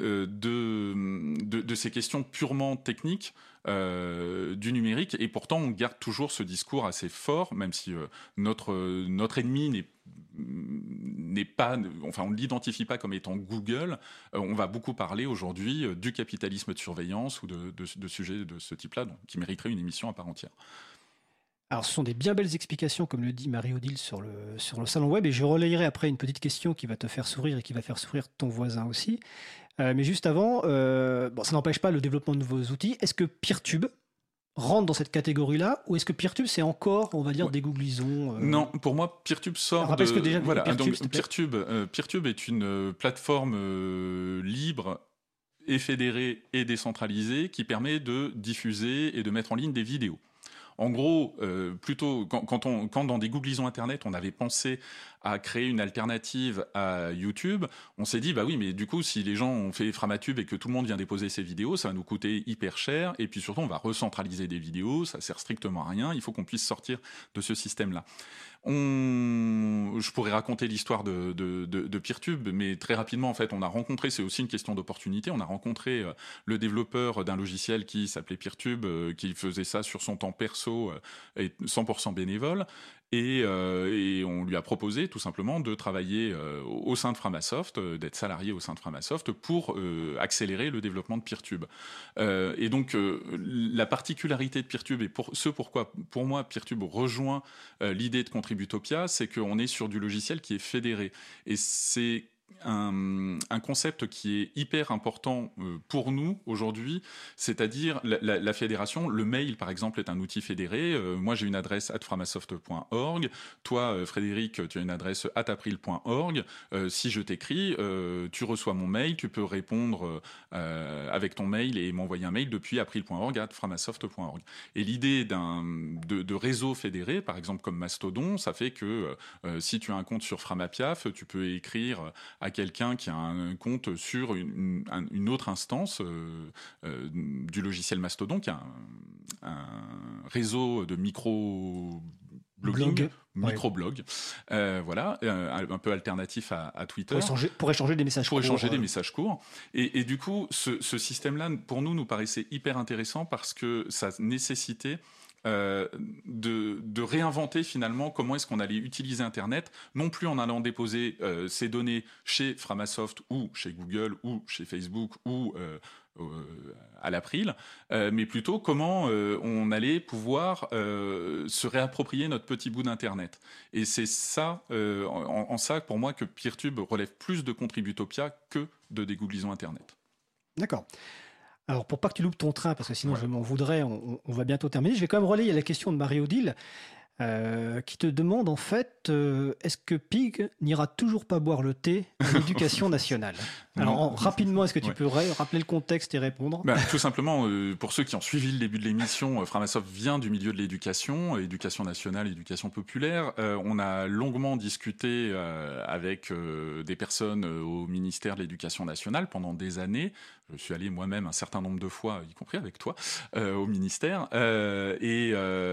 de ces questions purement techniques du numérique, et pourtant on garde toujours ce discours assez fort, même si notre ennemi n'est pas, enfin on ne l'identifie pas comme étant Google. On va beaucoup parler aujourd'hui du capitalisme de surveillance ou de sujets de ce type-là, donc, qui mériteraient une émission à part entière. Alors, ce sont des bien belles explications, comme le dit Marie-Odile sur le salon web, et je relayerai après une petite question qui va te faire sourire et qui va faire sourire ton voisin aussi. Mais juste avant, ça n'empêche pas le développement de nouveaux outils. Est-ce que Peertube rentre dans cette catégorie-là, ou est-ce que Peertube, c'est encore, on va dire, des googlisons Non, pour moi, Peertube sort rappelle ce que déjà voilà, Peertube, donc Peertube est une plateforme libre et fédérée et décentralisée qui permet de diffuser et de mettre en ligne des vidéos. En gros, plutôt quand dans des googlisons internet, on avait pensé à créer une alternative à YouTube, on s'est dit bah oui, mais du coup, si les gens ont fait Framatube et que tout le monde vient déposer ses vidéos, ça va nous coûter hyper cher, et puis surtout, on va recentraliser des vidéos, ça sert strictement à rien. Il faut qu'on puisse sortir de ce système-là. Je pourrais raconter l'histoire de Peertube, mais très rapidement, en fait, on a rencontré, c'est aussi une question d'opportunité, on a rencontré le développeur d'un logiciel qui s'appelait Peertube, qui faisait ça sur son temps perso et 100% bénévole, et on lui a proposé tout simplement de travailler au sein de Framasoft, d'être salarié au sein de Framasoft pour accélérer le développement de Peertube. Et donc, la particularité de Peertube, et pourquoi, pour moi, Peertube rejoint l'idée de Contributopia, c'est qu'on est sur du logiciel qui est fédéré. Et c'est un concept qui est hyper important pour nous aujourd'hui, c'est-à-dire la fédération. Le mail, par exemple, est un outil fédéré. Moi, j'ai une adresse @framasoft.org. Toi, Frédéric, tu as une adresse @april.org. Si je t'écris, tu reçois mon mail, tu peux répondre avec ton mail et m'envoyer un mail depuis april.org @framasoft.org. Et l'idée de réseau fédéré, par exemple comme Mastodon, ça fait que si tu as un compte sur Framapiaf, tu peux écrire à quelqu'un qui a un compte sur une autre instance du logiciel Mastodon, qui a un réseau de micro-blogging, micro-blog, voilà, un peu alternatif à Twitter. Pour échanger des messages courts. Pour échanger des messages courts. Et du coup, ce système-là, pour nous paraissait hyper intéressant parce que ça nécessitait de réinventer finalement comment est-ce qu'on allait utiliser Internet, non plus en allant déposer ces données chez Framasoft ou chez Google ou chez Facebook ou à l'April, mais plutôt comment on allait pouvoir se réapproprier notre petit bout d'Internet. Et c'est ça, en ça, pour moi, que Peertube relève plus de Contributopia que de dégooglisons Internet. D'accord. Alors, pour pas que tu loupes ton train, parce que sinon je m'en voudrais, on va bientôt terminer, je vais quand même relayer la question de Marie-Odile, qui te demande en fait, est-ce que Pig n'ira toujours pas boire le thé à l'Éducation nationale? Alors rapidement, est-ce que tu peux rappeler le contexte et répondre? Tout simplement, pour ceux qui ont suivi le début de l'émission, Framasoft vient du milieu de l'éducation, éducation nationale, éducation populaire. On a longuement discuté avec des personnes au ministère de l'Éducation nationale pendant des années. Je suis allé moi-même un certain nombre de fois, y compris avec toi, au ministère, et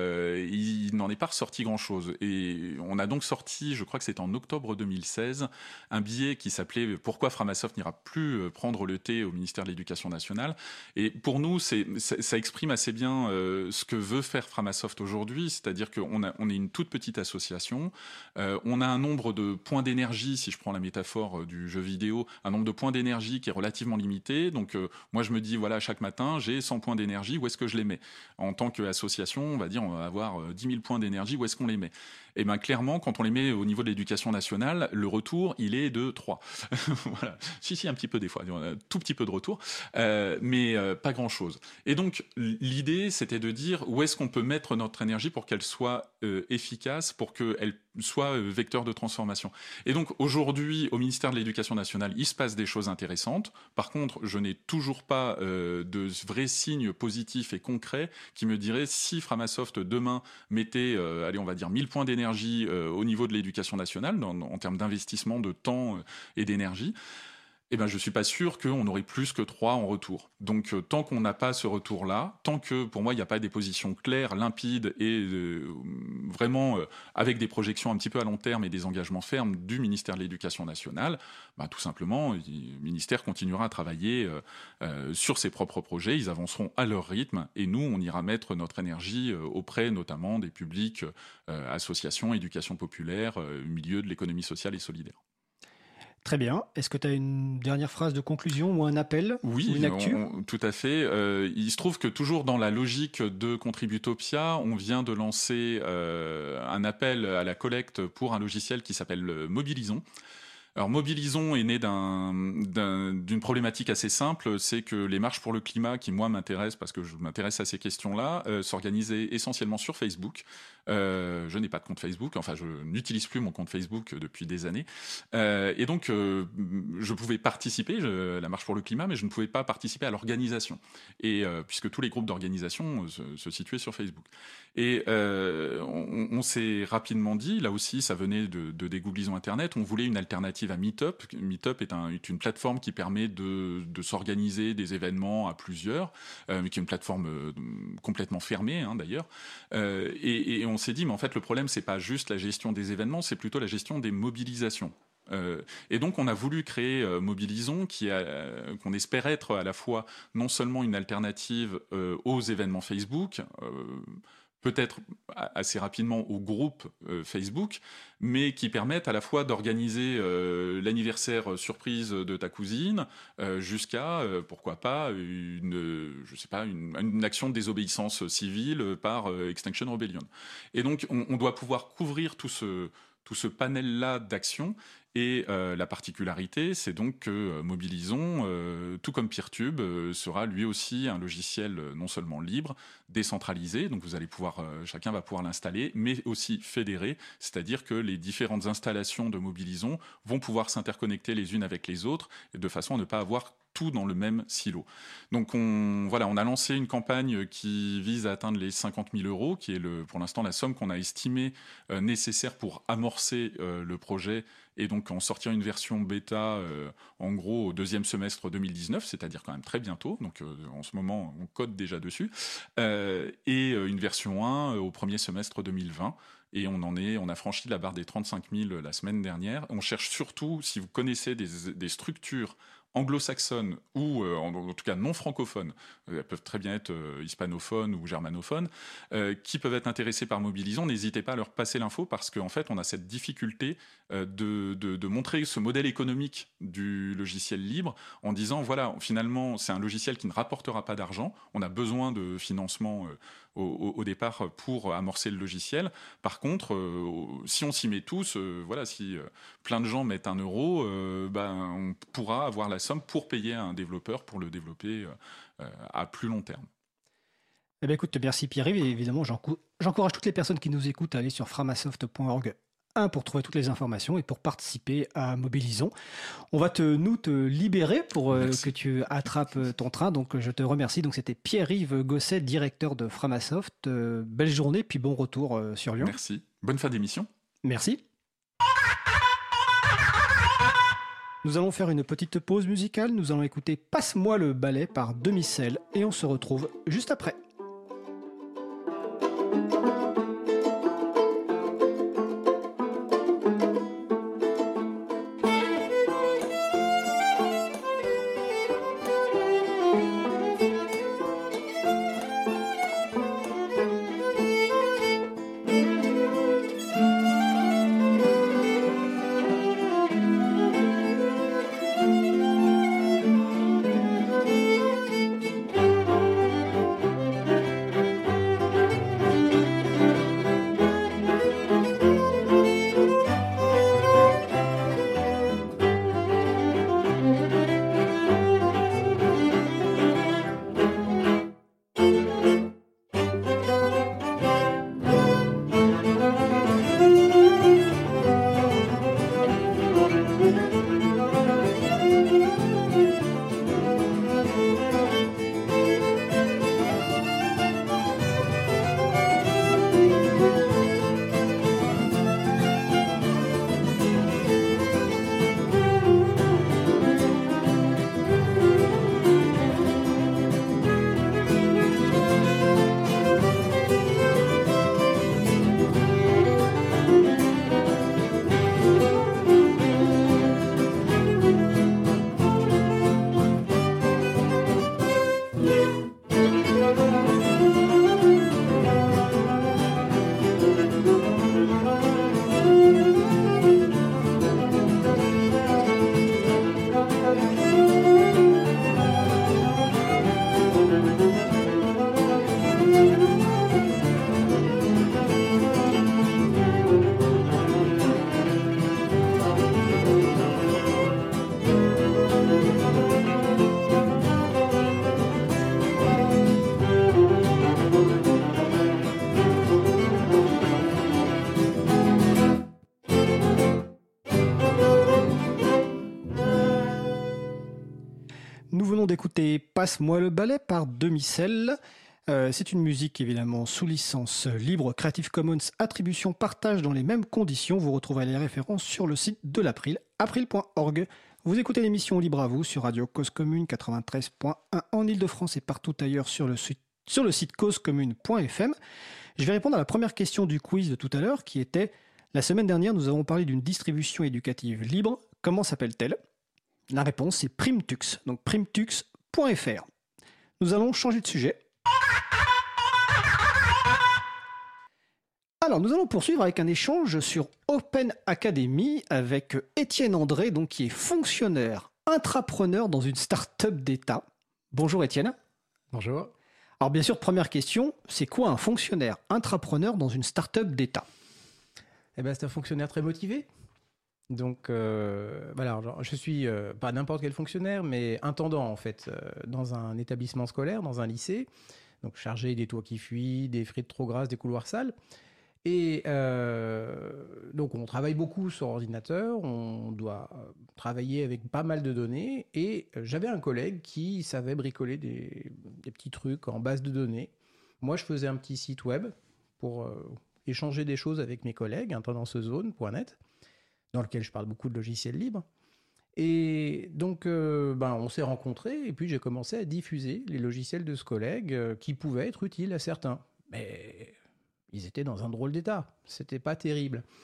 il n'en est pas ressorti grand-chose. Et on a donc sorti, je crois que c'était en octobre 2016, un billet qui s'appelait « Pourquoi Framasoft n'ira plus prendre le thé au ministère de l'Éducation nationale ?» Et pour nous, ça exprime assez bien ce que veut faire Framasoft aujourd'hui, c'est-à-dire qu'on est une toute petite association, on a un nombre de points d'énergie, si je prends la métaphore du jeu vidéo, un nombre de points d'énergie qui est relativement limité. Donc moi je me dis, voilà, chaque matin j'ai 100 points d'énergie, où est-ce que je les mets? En tant qu'association, on va dire, on va avoir 10 000 points d'énergie, où est-ce qu'on les met? Et bien clairement, quand on les met au niveau de l'éducation nationale, le retour, il est de 3. Voilà. Si, un petit peu des fois, un tout petit peu de retour, mais pas grand-chose. Et donc l'idée, c'était de dire où est-ce qu'on peut mettre notre énergie pour qu'elle soit efficace, pour qu'elle soit vecteur de transformation. Et donc aujourd'hui, au ministère de l'Éducation nationale, il se passe des choses intéressantes. Par contre, je n'ai toujours pas de vrais signes positifs et concrets qui me diraient si Framasoft demain mettait, allez, on va dire 1000 points d'énergie au niveau de l'éducation nationale, en termes d'investissement de temps et d'énergie, eh ben, je ne suis pas sûr qu'on aurait plus que 3 en retour. Donc, tant qu'on n'a pas ce retour-là, tant que, pour moi, il n'y a pas des positions claires, limpides et vraiment avec des projections un petit peu à long terme et des engagements fermes du ministère de l'Éducation nationale, bah, tout simplement, le ministère continuera à travailler sur ses propres projets, ils avanceront à leur rythme et nous, on ira mettre notre énergie auprès notamment des publics, associations, éducation populaire, milieu de l'économie sociale et solidaire. Très bien. Est-ce que tu as une dernière phrase de conclusion ou un appel? Oui, ou une actu? tout à fait. Il se trouve que toujours dans la logique de Contributopia, on vient de lancer un appel à la collecte pour un logiciel qui s'appelle Mobilisons. Alors Mobilisons est né d'une problématique assez simple, c'est que les marches pour le climat, qui moi m'intéressent parce que je m'intéresse à ces questions-là, s'organisaient essentiellement sur Facebook. Je n'ai pas de compte Facebook, enfin je n'utilise plus mon compte Facebook depuis des années, et donc je pouvais participer à la marche pour le climat, mais je ne pouvais pas participer à l'organisation, et puisque tous les groupes d'organisation se situaient sur Facebook. Et on s'est rapidement dit, là aussi ça venait de dégooglisons Internet, on voulait une alternative à Meetup. Meetup est une plateforme qui permet de s'organiser des événements à plusieurs, mais qui est une plateforme complètement fermée hein, d'ailleurs, et on s'est dit, mais en fait le problème c'est pas juste la gestion des événements, c'est plutôt la gestion des mobilisations. Et donc on a voulu créer Mobilisons, qu'on espère être à la fois non seulement une alternative aux événements Facebook, peut-être assez rapidement au groupe Facebook, mais qui permettent à la fois d'organiser l'anniversaire surprise de ta cousine jusqu'à, pourquoi pas, une action de désobéissance civile par Extinction Rebellion. Et donc on doit pouvoir couvrir tout ce panel-là d'actions. Et la particularité, c'est donc que Mobilisons, tout comme Peertube, sera lui aussi un logiciel non seulement libre, décentralisé, donc vous allez pouvoir, chacun va pouvoir l'installer, mais aussi fédéré, c'est-à-dire que les différentes installations de Mobilisons vont pouvoir s'interconnecter les unes avec les autres, de façon à ne pas avoir tout dans le même silo. Donc on a lancé une campagne qui vise à atteindre les 50 000 €, qui est pour l'instant la somme qu'on a estimée nécessaire pour amorcer le projet et donc en sortir une version bêta en gros au deuxième semestre 2019, c'est-à-dire quand même très bientôt, donc en ce moment on code déjà dessus, et une version 1 au premier semestre 2020. Et on a franchi la barre des 35 000 la semaine dernière. On cherche surtout, si vous connaissez des structures anglo-saxonnes ou en tout cas non francophones, elles peuvent très bien être hispanophones ou germanophones, qui peuvent être intéressés par Mobilisons, n'hésitez pas à leur passer l'info parce qu'en fait on a cette difficulté de montrer ce modèle économique du logiciel libre en disant voilà, finalement c'est un logiciel qui ne rapportera pas d'argent, on a besoin de financement au départ pour amorcer le logiciel. Par contre, si on s'y met tous, voilà, si plein de gens mettent 1 euro, on pourra avoir la somme pour payer un développeur pour le développer à plus long terme. Eh bien, écoute, merci Pierre-Yves. Et évidemment, j'encourage toutes les personnes qui nous écoutent à aller sur framasoft.org. Pour trouver toutes les informations et pour participer à Mobilisons. On va te libérer pour que tu attrapes ton train. Donc, je te remercie. Donc, c'était Pierre-Yves Gosset, directeur de Framasoft. Belle journée, puis bon retour sur Lyon. Merci. Bonne fin d'émission. Merci. Nous allons faire une petite pause musicale. Nous allons écouter Passe-moi le balai par Demi-Sel et on se retrouve juste après. D'écouter Passe-moi le balai par Demi-Sel. C'est une musique évidemment sous licence libre, Creative Commons, attribution, partage dans les mêmes conditions. Vous retrouverez les références sur le site de l'April, april.org. Vous écoutez l'émission Libre à vous sur Radio Cause Commune 93.1 en Ile-de-France et partout ailleurs sur le site causecommune.fm. Je vais répondre à la première question du quiz de tout à l'heure qui était la semaine dernière, nous avons parlé d'une distribution éducative libre. Comment s'appelle-t-elle ? La réponse, c'est Primtux, donc primtux.fr. Nous allons changer de sujet. Alors, nous allons poursuivre avec un échange sur Open Academy avec Étienne André, donc, qui est fonctionnaire, intrapreneur dans une start-up d'État. Bonjour Étienne. Bonjour. Alors, bien sûr, première question, c'est quoi un fonctionnaire intrapreneur dans une start-up d'État ? C'est un fonctionnaire très motivé. Donc, voilà, je suis pas n'importe quel fonctionnaire, mais intendant, en fait, dans un établissement scolaire, dans un lycée. Donc, chargé des toits qui fuient, des frites trop grasses, des couloirs sales. Et donc, on travaille beaucoup sur ordinateur, on doit travailler avec pas mal de données. Et j'avais un collègue qui savait bricoler des petits trucs en base de données. Moi, je faisais un petit site web pour échanger des choses avec mes collègues, intendancezone.net. Dans lequel je parle beaucoup de logiciels libres. Et donc, on s'est rencontrés, et puis j'ai commencé à diffuser les logiciels de ce collègue qui pouvaient être utiles à certains. Mais ils étaient dans un drôle d'état, c'était pas terrible.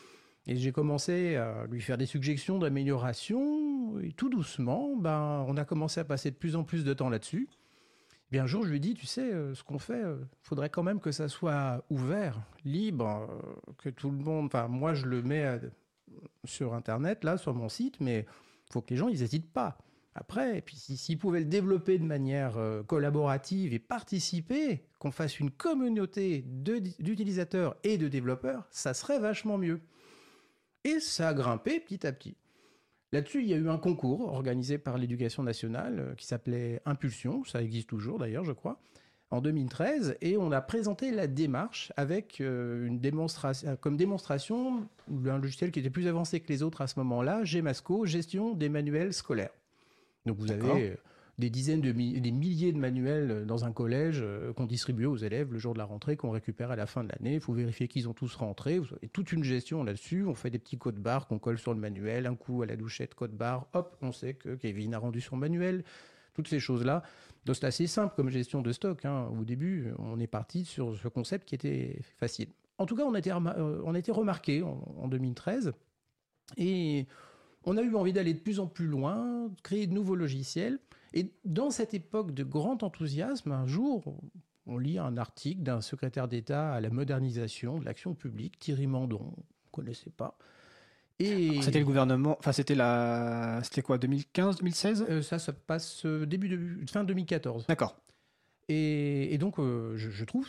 Et j'ai commencé à lui faire des suggestions d'amélioration. Et tout doucement, on a commencé à passer de plus en plus de temps là-dessus. Et bien un jour, je lui ai dit, tu sais, ce qu'on fait, faudrait quand même que ça soit ouvert, libre, que tout le monde... Enfin, moi, je le mets sur Internet, là, sur mon site, mais il faut que les gens, ils n'hésitent pas. Après, et puis s'ils pouvaient le développer de manière collaborative et participer, qu'on fasse une communauté d'utilisateurs et de développeurs, ça serait vachement mieux. Et ça a grimpé petit à petit. Là-dessus, il y a eu un concours organisé par l'Éducation nationale qui s'appelait Impulsion, ça existe toujours d'ailleurs, je crois, en 2013, et on a présenté la démarche avec comme démonstration un logiciel qui était plus avancé que les autres à ce moment-là, Gemasco, gestion des manuels scolaires. Donc vous avez des dizaines des milliers de manuels dans un collège qu'on distribue aux élèves le jour de la rentrée, qu'on récupère à la fin de l'année. Il faut vérifier qu'ils ont tous rentré. Vous avez toute une gestion là-dessus. On fait des petits codes barres qu'on colle sur le manuel. Un coup à la douchette, code barre. Hop, on sait que Kevin a rendu son manuel. Toutes ces choses-là. Donc c'est assez simple comme gestion de stock. Au début, on est parti sur ce concept qui était facile. En tout cas, on a été remarqué en 2013. Et on a eu envie d'aller de plus en plus loin, de créer de nouveaux logiciels. Et dans cette époque de grand enthousiasme, un jour, on lit un article d'un secrétaire d'État à la modernisation de l'action publique, Thierry Mandon, on ne connaissait pas. Et c'était le gouvernement, enfin c'était quoi, 2015, 2016 Ça passe fin 2014. D'accord. Et donc, je trouve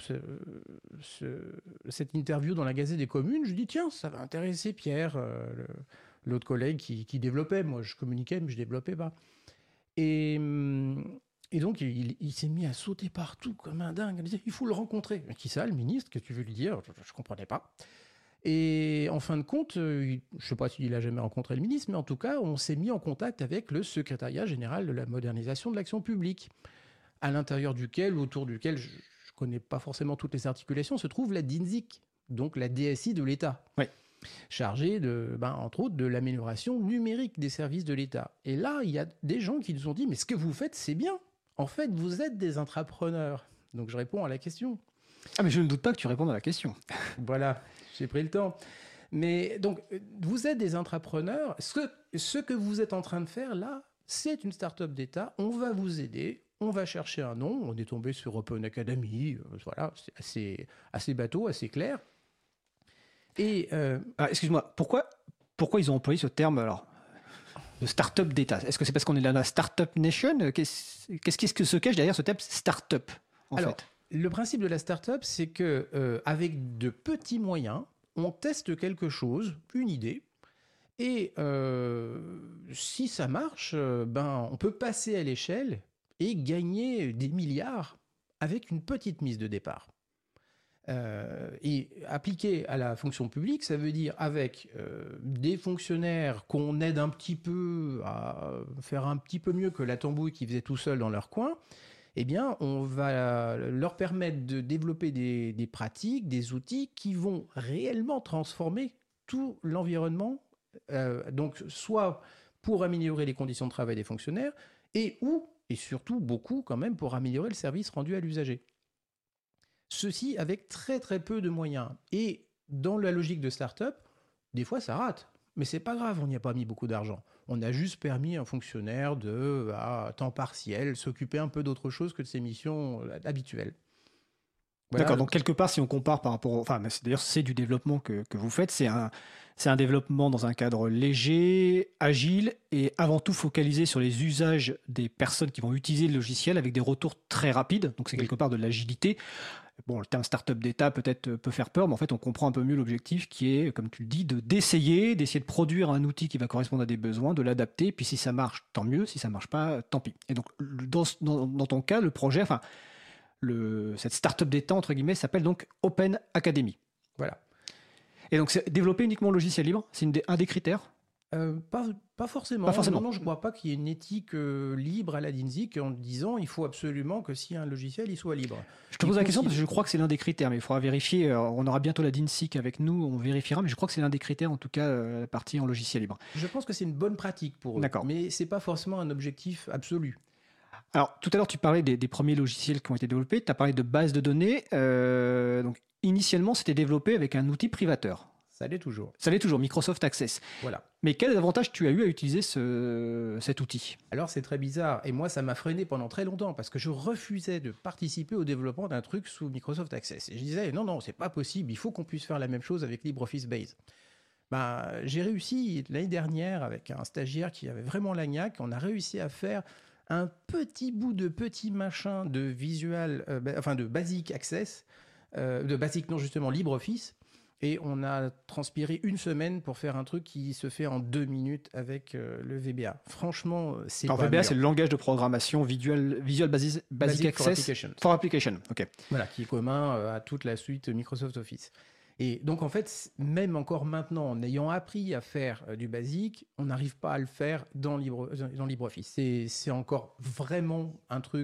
cette interview dans la Gazette des Communes, je dis tiens, ça va intéresser Pierre, l'autre collègue qui développait. Moi, je communiquais, mais je développais pas. Et donc, il s'est mis à sauter partout comme un dingue. Il disait, il faut le rencontrer. Mais qui ça, le ministre? Qu'est-ce que tu veux lui dire? Je ne comprenais pas. Et en fin de compte, je ne sais pas s'il a jamais rencontré le ministre, mais en tout cas, on s'est mis en contact avec le secrétariat général de la modernisation de l'action publique, à l'intérieur duquel, ou autour duquel, je ne connais pas forcément toutes les articulations, se trouve la DINSIC, donc la DSI de l'État. Oui. Chargé entre autres, de l'amélioration numérique des services de l'État. Et là, il y a des gens qui nous ont dit, mais ce que vous faites, c'est bien. En fait, vous êtes des intrapreneurs. Donc, je réponds à la question. Ah, mais je ne doute pas que tu répondes à la question. Voilà, j'ai pris le temps. Mais donc, vous êtes des intrapreneurs. Ce que vous êtes en train de faire, là, c'est une start-up d'État. On va vous aider. On va chercher un nom. On est tombé sur Open Academy. Voilà, c'est assez bateau, assez clair. Et excuse-moi, pourquoi ils ont employé ce terme alors de start-up d'État? Est-ce que c'est parce qu'on est dans la start-up nation? Qu'est-ce que se cache derrière ce terme start-up fait le principe de la start-up, c'est que avec de petits moyens, on teste quelque chose, une idée, et si ça marche, on peut passer à l'échelle et gagner des milliards avec une petite mise de départ. Et appliqué à la fonction publique, ça veut dire avec des fonctionnaires qu'on aide un petit peu à faire un petit peu mieux que la tambouille qu'ils faisaient tout seuls dans leur coin, eh bien, on va leur permettre de développer des pratiques, des outils qui vont réellement transformer tout l'environnement, donc soit pour améliorer les conditions de travail des fonctionnaires, et surtout beaucoup quand même pour améliorer le service rendu à l'usager. Ceci avec très très peu de moyens. Et dans la logique de start-up, des fois ça rate. Mais c'est pas grave, on n'y a pas mis beaucoup d'argent. On a juste permis à un fonctionnaire à temps partiel s'occuper un peu d'autre chose que de ses missions habituelles. Voilà. D'accord, donc quelque part, si on compare par rapport... D'ailleurs, c'est du développement que vous faites. C'est un développement dans un cadre léger, agile et avant tout focalisé sur les usages des personnes qui vont utiliser le logiciel avec des retours très rapides. Donc c'est quelque part de l'agilité. Bon, le terme start-up d'État peut-être peut faire peur, mais en fait, on comprend un peu mieux l'objectif qui est, comme tu le dis, d'essayer de produire un outil qui va correspondre à des besoins, de l'adapter, puis si ça marche, tant mieux, si ça ne marche pas, tant pis. Et donc, dans ton cas, le projet, cette start-up d'État, entre guillemets, s'appelle donc Open Academy. Voilà. Et donc, c'est développer uniquement le logiciel libre, c'est un des critères? Pas forcément. Pas forcément. Non, je ne crois pas qu'il y ait une éthique libre à la DINSIC en disant il faut absolument que si un logiciel il soit libre. Je te pose la question parce que je crois que c'est l'un des critères, mais il faudra vérifier. On aura bientôt la DINSIC avec nous, on vérifiera, mais je crois que c'est l'un des critères, en tout cas, la partie en logiciel libre. Je pense que c'est une bonne pratique pour eux, D'accord. Mais ce n'est pas forcément un objectif absolu. Alors, tout à l'heure, tu parlais des premiers logiciels qui ont été développés, tu as parlé de bases de données. Donc, initialement, c'était développé avec un outil privateur. Ça l'est toujours. Ça l'est toujours, Microsoft Access. Voilà. Mais quel avantage tu as eu à utiliser cet outil? Alors c'est très bizarre, et moi ça m'a freiné pendant très longtemps, parce que je refusais de participer au développement d'un truc sous Microsoft Access. Et je disais, non, c'est pas possible, il faut qu'on puisse faire la même chose avec LibreOffice Base. J'ai réussi l'année dernière avec un stagiaire qui avait vraiment la niaque, on a réussi à faire un petit bout de petit machin de de Basic Access, LibreOffice, et on a transpiré une semaine pour faire un truc qui se fait en 2 minutes avec le VBA. Franchement, c'est pas VBA, mûr. c'est le langage de programmation Visual Basic Access for Application. Okay. Voilà, qui est commun à toute la suite Microsoft Office. Et donc, en fait, même encore maintenant, en ayant appris à faire du basique, on n'arrive pas à le faire dans LibreOffice. C'est encore vraiment un truc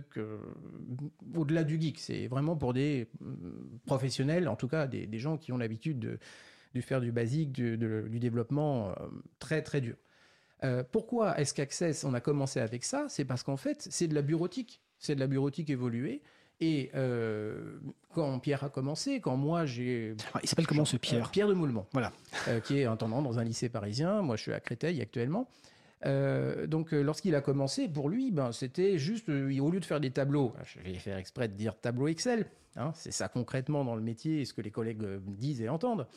au-delà du geek. C'est vraiment pour des professionnels, en tout cas des gens qui ont l'habitude de faire du basique, du développement très, très dur. Pourquoi est-ce qu'Access, on a commencé avec ça? C'est parce qu'en fait, c'est de la bureautique. C'est de la bureautique évoluée. Et quand Pierre a commencé, quand moi j'ai... il s'appelle comment ce Pierre? Pierre de Moulemont, voilà. Qui est intendant dans un lycée parisien. Moi, je suis à Créteil actuellement. Donc, lorsqu'il a commencé, pour lui, c'était juste, au lieu de faire des tableaux, je vais faire exprès de dire tableau Excel, hein, c'est ça concrètement dans le métier, ce que les collègues disent et entendent.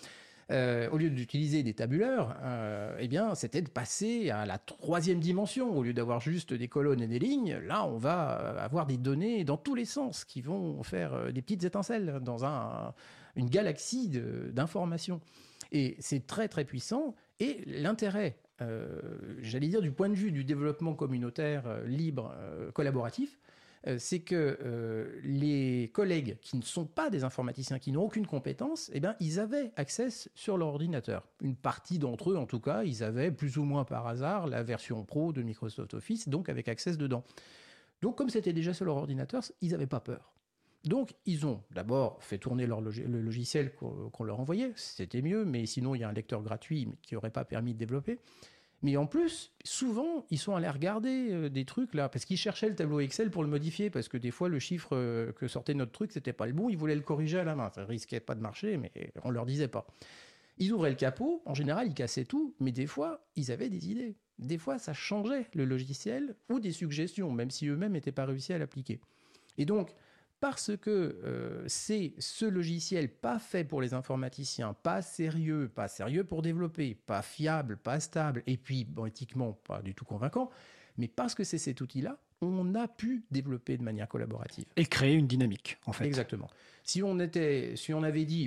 Au lieu d'utiliser des tabuleurs, c'était de passer à la 3e dimension. Au lieu d'avoir juste des colonnes et des lignes, là, on va avoir des données dans tous les sens qui vont faire des petites étincelles dans une galaxie d'informations. Et c'est très, très puissant. Et l'intérêt, j'allais dire du point de vue du développement communautaire libre, collaboratif, c'est que les collègues qui ne sont pas des informaticiens, qui n'ont aucune compétence, ils avaient Access sur leur ordinateur. Une partie d'entre eux, en tout cas, ils avaient plus ou moins par hasard la version pro de Microsoft Office, donc avec Access dedans. Donc comme c'était déjà sur leur ordinateur, ils n'avaient pas peur. Donc ils ont d'abord fait tourner le logiciel qu'on leur envoyait, c'était mieux, mais sinon il y a un lecteur gratuit qui n'aurait pas permis de développer. Mais en plus, souvent, ils sont allés regarder des trucs là, parce qu'ils cherchaient le tableau Excel pour le modifier, parce que des fois, le chiffre que sortait notre truc, c'était pas le bon, ils voulaient le corriger à la main. Ça risquait pas de marcher, mais on leur disait pas. Ils ouvraient le capot, en général, ils cassaient tout, mais des fois, ils avaient des idées. Des fois, ça changeait le logiciel ou des suggestions, même si eux-mêmes n'étaient pas réussi à l'appliquer. Et donc, parce que c'est ce logiciel pas fait pour les informaticiens, pas sérieux pour développer, pas fiable, pas stable, et puis éthiquement pas du tout convaincant, mais parce que c'est cet outil-là, on a pu développer de manière collaborative. Et créer une dynamique, en fait. Exactement. Si on avait dit,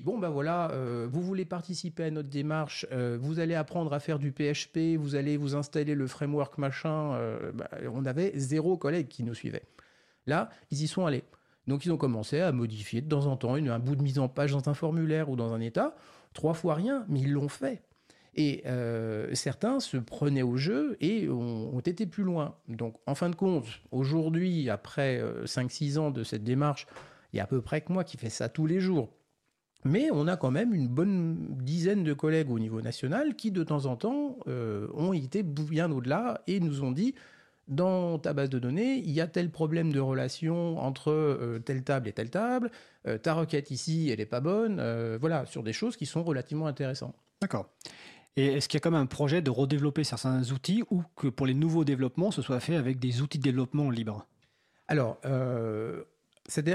vous voulez participer à notre démarche, vous allez apprendre à faire du PHP, vous allez vous installer le framework machin, on avait 0 collègues qui nous suivaient. Là, ils y sont allés. Donc, ils ont commencé à modifier de temps en temps un bout de mise en page dans un formulaire ou dans un état. 3 fois rien, mais ils l'ont fait. Et certains se prenaient au jeu et ont été plus loin. Donc, en fin de compte, aujourd'hui, après 5-6 ans de cette démarche, il y a à peu près que moi qui fais ça tous les jours. Mais on a quand même une bonne dizaine de collègues au niveau national qui, de temps en temps, ont été bien au-delà et nous ont dit... Dans ta base de données, il y a tel problème de relation entre telle table et telle table, ta requête ici, elle n'est pas bonne, voilà, sur des choses qui sont relativement intéressantes. D'accord. Et est-ce qu'il y a quand même un projet de redévelopper certains outils ou que pour les nouveaux développements, ce soit fait avec des outils de développement libres? Alors, c'est-à-dire,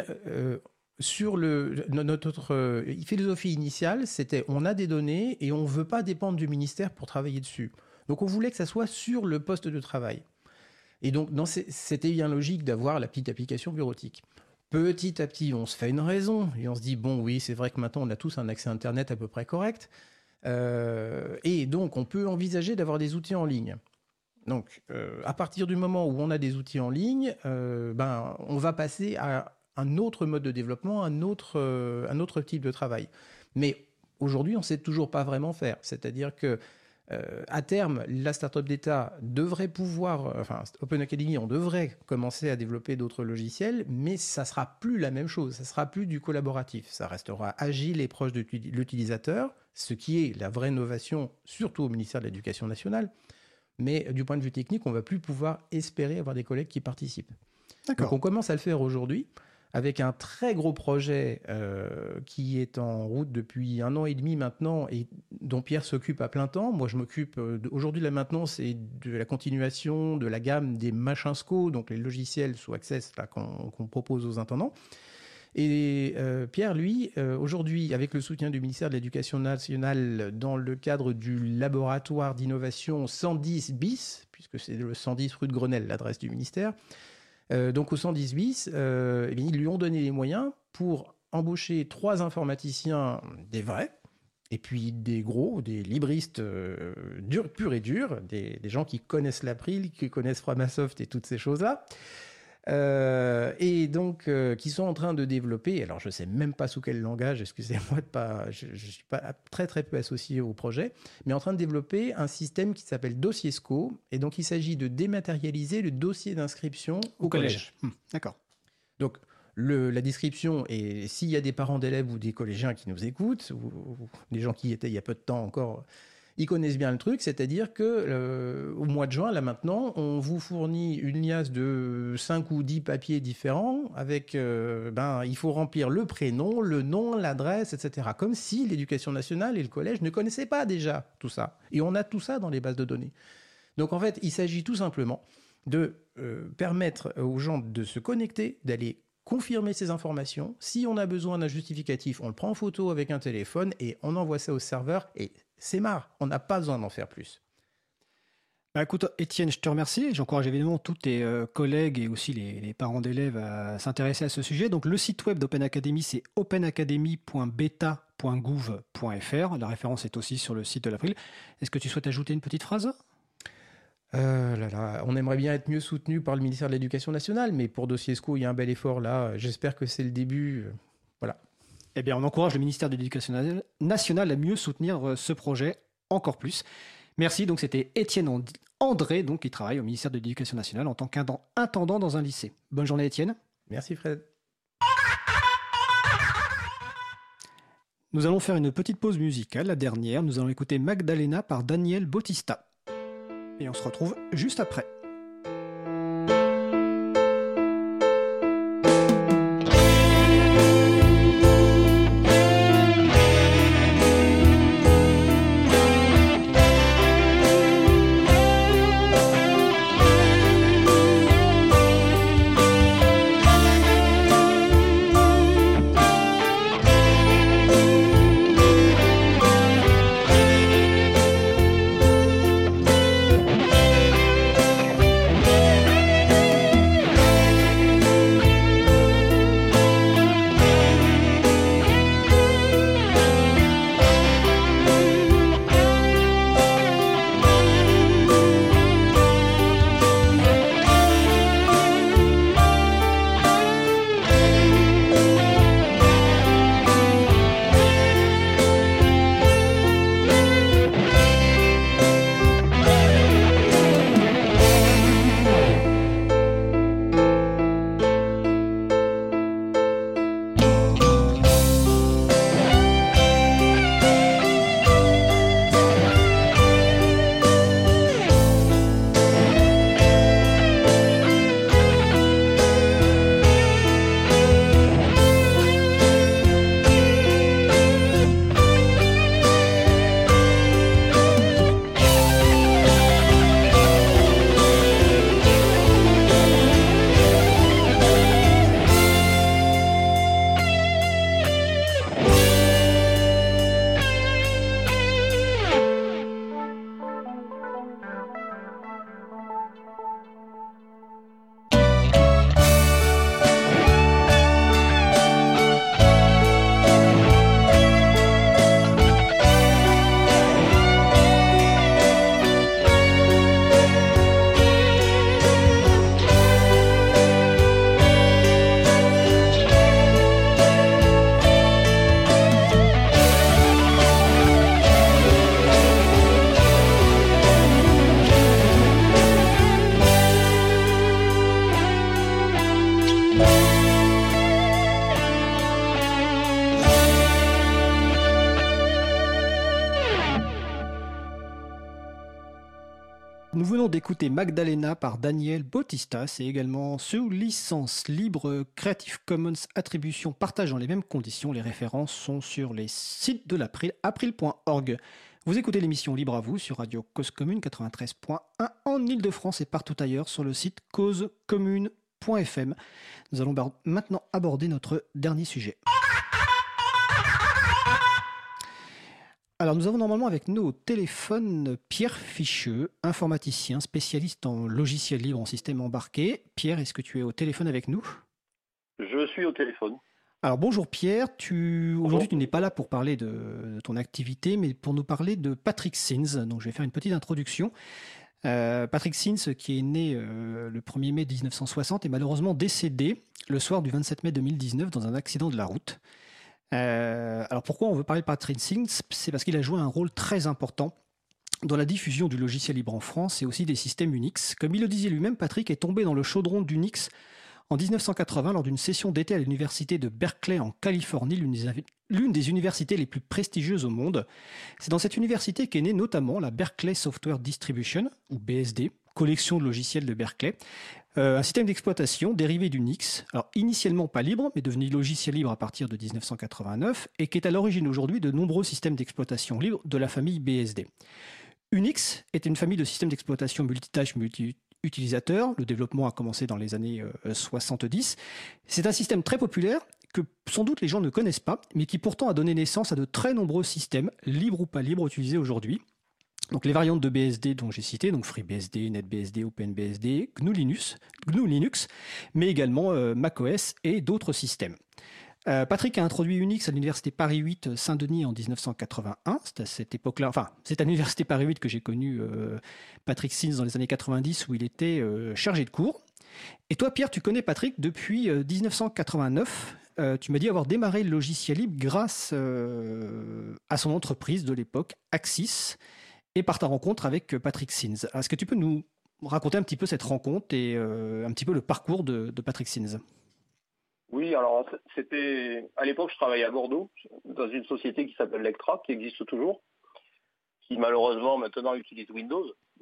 sur notre philosophie initiale, c'était on a des données et on ne veut pas dépendre du ministère pour travailler dessus. Donc, on voulait que ça soit sur le poste de travail. Et donc, c'était bien logique d'avoir la petite application bureautique. Petit à petit, on se fait une raison et on se dit, bon, oui, c'est vrai que maintenant, on a tous un accès Internet à peu près correct. Et donc, on peut envisager d'avoir des outils en ligne. Donc, à partir du moment où on a des outils en ligne, on va passer à un autre mode de développement, un autre type de travail. Mais aujourd'hui, on ne sait toujours pas vraiment faire. C'est-à-dire que à terme, la start-up d'État devrait pouvoir, Open Academy, on devrait commencer à développer d'autres logiciels, mais ça ne sera plus la même chose, ça ne sera plus du collaboratif. Ça restera agile et proche de l'utilisateur, ce qui est la vraie innovation, surtout au ministère de l'Éducation nationale. Mais du point de vue technique, on ne va plus pouvoir espérer avoir des collègues qui participent. D'accord. Donc on commence à le faire aujourd'hui, avec un très gros projet qui est en route depuis 1 an et demi maintenant et dont Pierre s'occupe à plein temps. Moi, je m'occupe aujourd'hui de la maintenance et de la continuation de la gamme des Machinsco, donc les logiciels sous Access là, qu'on propose aux intendants. Et Pierre, lui, aujourd'hui, avec le soutien du ministère de l'Éducation nationale dans le cadre du laboratoire d'innovation 110 bis, puisque c'est le 110 rue de Grenelle, l'adresse du ministère, donc au 110 bis, ils lui ont donné les moyens pour embaucher 3 informaticiens, des vrais, et puis des gros, des libristes purs et durs, des gens qui connaissent l'April, qui connaissent Framasoft et toutes ces choses-là. Et donc qui sont en train de développer, alors je ne sais même pas sous quel langage, excusez-moi, je ne suis pas très très peu associé au projet, mais en train de développer un système qui s'appelle Dossier-SCO, et donc il s'agit de dématérialiser le dossier d'inscription au collège. D'accord. Donc la description, et s'il y a des parents d'élèves ou des collégiens qui nous écoutent, ou des gens qui y étaient il y a peu de temps encore, ils connaissent bien le truc, c'est-à-dire que au mois de juin, là maintenant, on vous fournit une liasse de 5 ou 10 papiers différents avec, il faut remplir le prénom, le nom, l'adresse, etc. Comme si l'Éducation nationale et le collège ne connaissaient pas déjà tout ça. Et on a tout ça dans les bases de données. Donc en fait, il s'agit tout simplement de permettre aux gens de se connecter, d'aller confirmer ces informations. Si on a besoin d'un justificatif, on le prend en photo avec un téléphone et on envoie ça au serveur et c'est marre, on n'a pas besoin d'en faire plus. Bah écoute, Étienne, je te remercie. J'encourage évidemment tous tes collègues et aussi les parents d'élèves à s'intéresser à ce sujet. Donc le site web d'Open Academy, c'est openacademy.beta.gouv.fr. La référence est aussi sur le site de l'April. Est-ce que tu souhaites ajouter une petite phrase ? On aimerait bien être mieux soutenu par le ministère de l'Éducation nationale, mais pour Dossier-SCO, il y a un bel effort là. J'espère que c'est le début. Voilà. Eh bien, on encourage le ministère de l'Éducation nationale à mieux soutenir ce projet encore plus. Merci. Donc, c'était Étienne André, donc, qui travaille au ministère de l'Éducation nationale en tant qu'intendant dans un lycée. Bonne journée, Étienne. Merci, Fred. Nous allons faire une petite pause musicale, la dernière. Nous allons écouter Magdalena par Daniel Bautista. Et on se retrouve juste après. venons d'écouter Magdalena par Daniel Bautista. C'est également sous licence libre Creative Commons Attribution Partage dans les mêmes conditions. Les références sont sur les sites de l'April, april.org. Vous écoutez l'émission Libre à vous sur Radio Cause Commune 93.1 en Ile-de-France et partout ailleurs sur le site causecommune.fm. Nous allons maintenant aborder notre dernier sujet. Alors nous avons normalement avec nous au téléphone Pierre Ficheux, informaticien spécialiste en logiciel libre en système embarqué. Pierre, est-ce que tu es au téléphone avec nous ? Je suis au téléphone. Alors bonjour Pierre, aujourd'hui tu n'es pas là pour parler de ton activité, mais pour nous parler de Patrick Sins. Donc je vais faire une petite introduction. Patrick Sins, qui est né le 1er mai 1960, est malheureusement décédé le soir du 27 mai 2019 dans un accident de la route. Alors pourquoi on veut parler de Patrick Sins ? C'est parce qu'il a joué un rôle très important dans la diffusion du logiciel libre en France et aussi des systèmes Unix. Comme il le disait lui-même, Patrick est tombé dans le chaudron d'Unix en 1980 lors d'une session d'été à l'université de Berkeley en Californie, l'une des universités les plus prestigieuses au monde. C'est dans cette université qu'est née notamment la Berkeley Software Distribution, ou BSD, collection de logiciels de Berkeley, un système d'exploitation dérivé d'Unix, alors initialement pas libre, mais devenu logiciel libre à partir de 1989, et qui est à l'origine aujourd'hui de nombreux systèmes d'exploitation libres de la famille BSD. Unix était une famille de systèmes d'exploitation multitâches, multi-utilisateurs. Le développement a commencé dans les années 70. C'est un système très populaire que sans doute les gens ne connaissent pas, mais qui pourtant a donné naissance à de très nombreux systèmes, libres ou pas libres, utilisés aujourd'hui. Donc les variantes de BSD dont j'ai cité, donc FreeBSD, NetBSD, OpenBSD, GNU Linux, mais également macOS et d'autres systèmes. Patrick a introduit Unix à l'université Paris 8 Saint-Denis en 1981. C'est à cette époque-là, enfin, c'est à l'université Paris 8 que j'ai connu Patrick Sins dans les années 90 où il était chargé de cours. Et toi, Pierre, tu connais Patrick depuis 1989. Tu m'as dit avoir démarré le logiciel libre grâce à son entreprise de l'époque, Axis, et par ta rencontre avec Patrick Sins. Est-ce que tu peux nous raconter un petit peu cette rencontre et un petit peu le parcours de Patrick Sins ? Oui, alors c'était à l'époque je travaillais à Bordeaux dans une société qui s'appelle Lectra, qui existe toujours, qui malheureusement maintenant utilise Windows.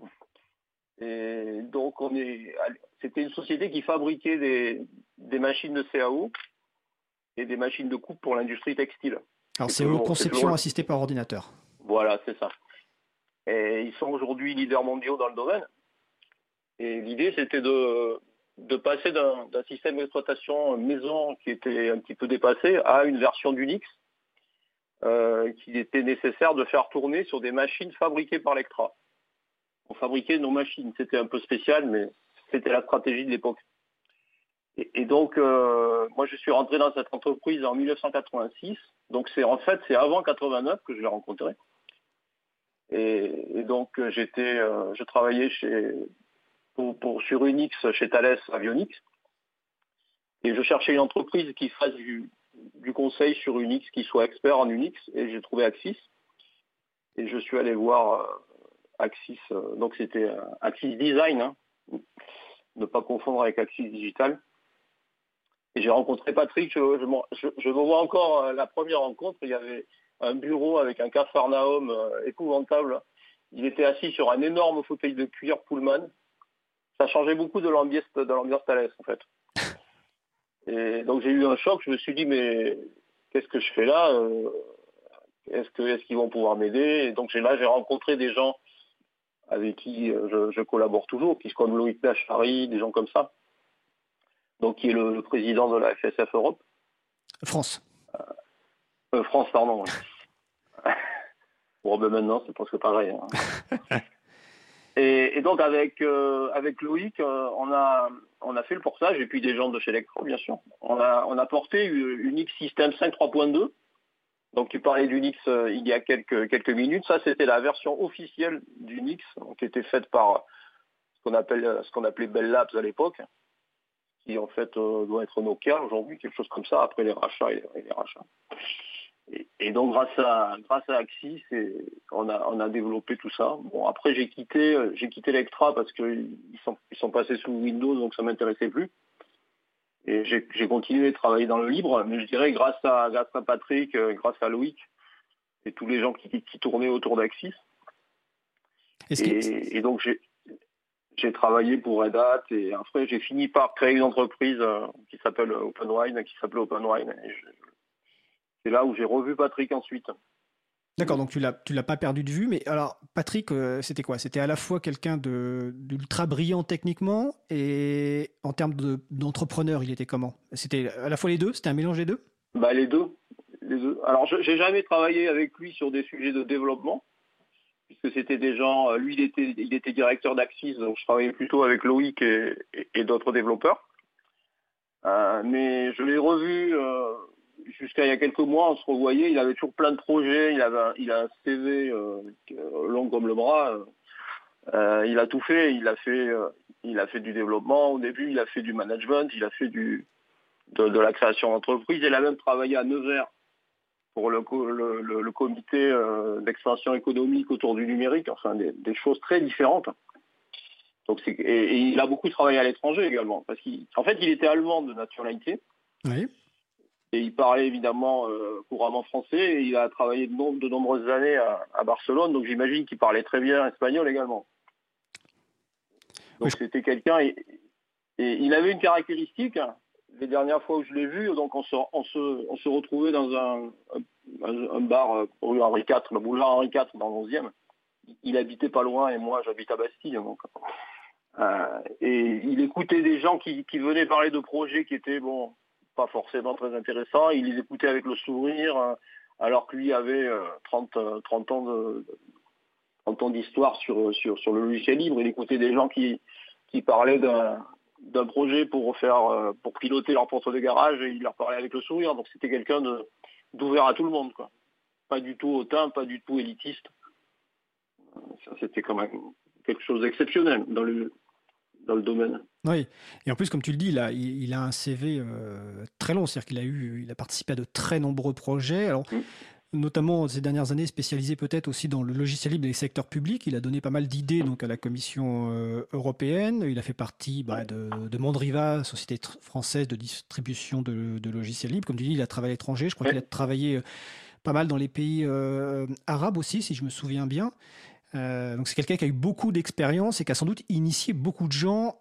Et donc c'était une société qui fabriquait des machines de CAO et des machines de coupe pour l'industrie textile. Alors CAO, conception assistée par ordinateur. Voilà, c'est ça. Et ils sont aujourd'hui leaders mondiaux dans le domaine. Et l'idée, c'était de passer d'un système d'exploitation maison qui était un petit peu dépassé à une version d'Unix qu'il était nécessaire de faire tourner sur des machines fabriquées par Lectra. On fabriquait nos machines. C'était un peu spécial, mais c'était la stratégie de l'époque. Et donc, moi, je suis rentré dans cette entreprise en 1986. Donc, c'est avant 89 que je l'ai rencontré. Et donc je travaillais sur Unix chez Thales Avionics et je cherchais une entreprise qui fasse du conseil sur Unix, qui soit expert en Unix, et j'ai trouvé Axis et je suis allé voir Axis, donc c'était Axis Design, hein, ne pas confondre avec Axis Digital, et j'ai rencontré Patrick. Je me vois encore la première rencontre, il y avait un bureau avec un capharnaüm épouvantable. Il était assis sur un énorme fauteuil de cuir Pullman. Ça changeait beaucoup de l'ambiance Thales, en fait. Et donc j'ai eu un choc. Je me suis dit, mais qu'est-ce que je fais là ? Est-ce qu'ils vont pouvoir m'aider ? Et donc j'ai rencontré des gens avec qui je collabore toujours, qui sont comme Loïc Lachary, des gens comme ça. Donc qui est le président de la FSF Europe. France, pardon. Oui. Bon, ben maintenant, c'est presque pareil. Hein. et donc, avec Loïc, on a fait le portage, et puis des gens de chez Lectra, bien sûr. On a porté Unix System 5.3.2. Donc, tu parlais d'Unix il y a quelques minutes. Ça, c'était la version officielle d'Unix, qui était faite par ce qu'on appelait Bell Labs à l'époque, qui en fait doit être Nokia aujourd'hui, quelque chose comme ça, après les rachats et les rachats. Et donc grâce à Axis, on a développé tout ça. Bon, après j'ai quitté Lectra parce qu'ils sont passés sous Windows, donc ça m'intéressait plus. Et j'ai continué de travailler dans le libre, mais je dirais grâce à Patrick, grâce à Loïc et tous les gens qui tournaient autour d'Axis. Et donc j'ai travaillé pour Red Hat et après j'ai fini par créer une entreprise qui s'appelait OpenWine. C'est là où j'ai revu Patrick ensuite. D'accord, donc tu l'as pas perdu de vue, mais alors Patrick, c'était quoi? C'était à la fois quelqu'un d'ultra brillant techniquement et en termes d'entrepreneur, il était comment? C'était à la fois les deux? C'était un mélange des deux? Bah les deux. Alors j'ai jamais travaillé avec lui sur des sujets de développement, puisque c'était des gens. Lui il était directeur d'Axis, donc je travaillais plutôt avec Loïc et d'autres développeurs. Mais je l'ai revu jusqu'à il y a quelques mois, on se revoyait, il avait toujours plein de projets, il a un CV long comme le bras. Il a tout fait, il a fait du développement au début, il a fait du management, il a fait de la création d'entreprise, il a même travaillé à Nevers pour le comité d'expansion économique autour du numérique, enfin des choses très différentes. Donc et il a beaucoup travaillé à l'étranger également, parce qu'en fait il était allemand de nationalité. Oui. Et il parlait évidemment couramment français, et il a travaillé de nombreuses années à Barcelone, donc j'imagine qu'il parlait très bien espagnol également. Donc c'était quelqu'un, et il avait une caractéristique, les dernières fois où je l'ai vu, donc on se retrouvait dans un bar rue Henri IV, le boulevard Henri IV dans le 11e. Il habitait pas loin et moi j'habite à Bastille. Donc, et il écoutait des gens qui venaient parler de projets qui étaient pas forcément très intéressants. Il les écoutait avec le sourire, alors que lui avait 30 ans d'histoire sur le logiciel libre. Il écoutait des gens qui parlaient d'un projet pour piloter leur porte de garage, et il leur parlait avec le sourire. Donc c'était quelqu'un d'ouvert à tout le monde, quoi. Pas du tout hautain, pas du tout élitiste. Ça, c'était quand même quelque chose d'exceptionnel dans le domaine. Oui, et en plus, comme tu le dis, il a un CV très long, c'est-à-dire qu'il a participé à de très nombreux projets. Alors, notamment ces dernières années, spécialisé peut-être aussi dans le logiciel libre et les secteurs publics. Il a donné pas mal d'idées donc à la Commission européenne. Il a fait partie de Mandriva, société française de distribution de logiciels libres. Comme tu dis, il a travaillé à l'étranger. Je crois qu'il a travaillé pas mal dans les pays arabes aussi, si je me souviens bien. Donc c'est quelqu'un qui a eu beaucoup d'expérience et qui a sans doute initié beaucoup de gens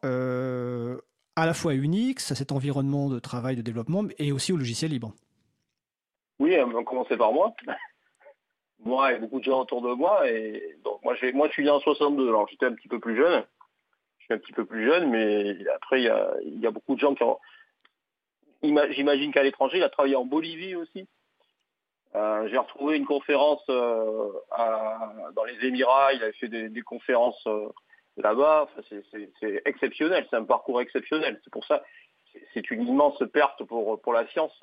à la fois à Unix, à cet environnement de travail, de développement, et aussi au logiciel libre. Oui, on commençait par moi. Moi et beaucoup de gens autour de moi. Et donc moi je suis né en 62, alors j'étais un petit peu plus jeune. Je suis un petit peu plus jeune, mais après il y a beaucoup de gens qui ont... J'imagine qu'à l'étranger, il a travaillé en Bolivie aussi. J'ai retrouvé une conférence dans les Émirats, il avait fait des conférences là-bas. Enfin, c'est exceptionnel, c'est un parcours exceptionnel. C'est pour ça, c'est une immense perte pour la science,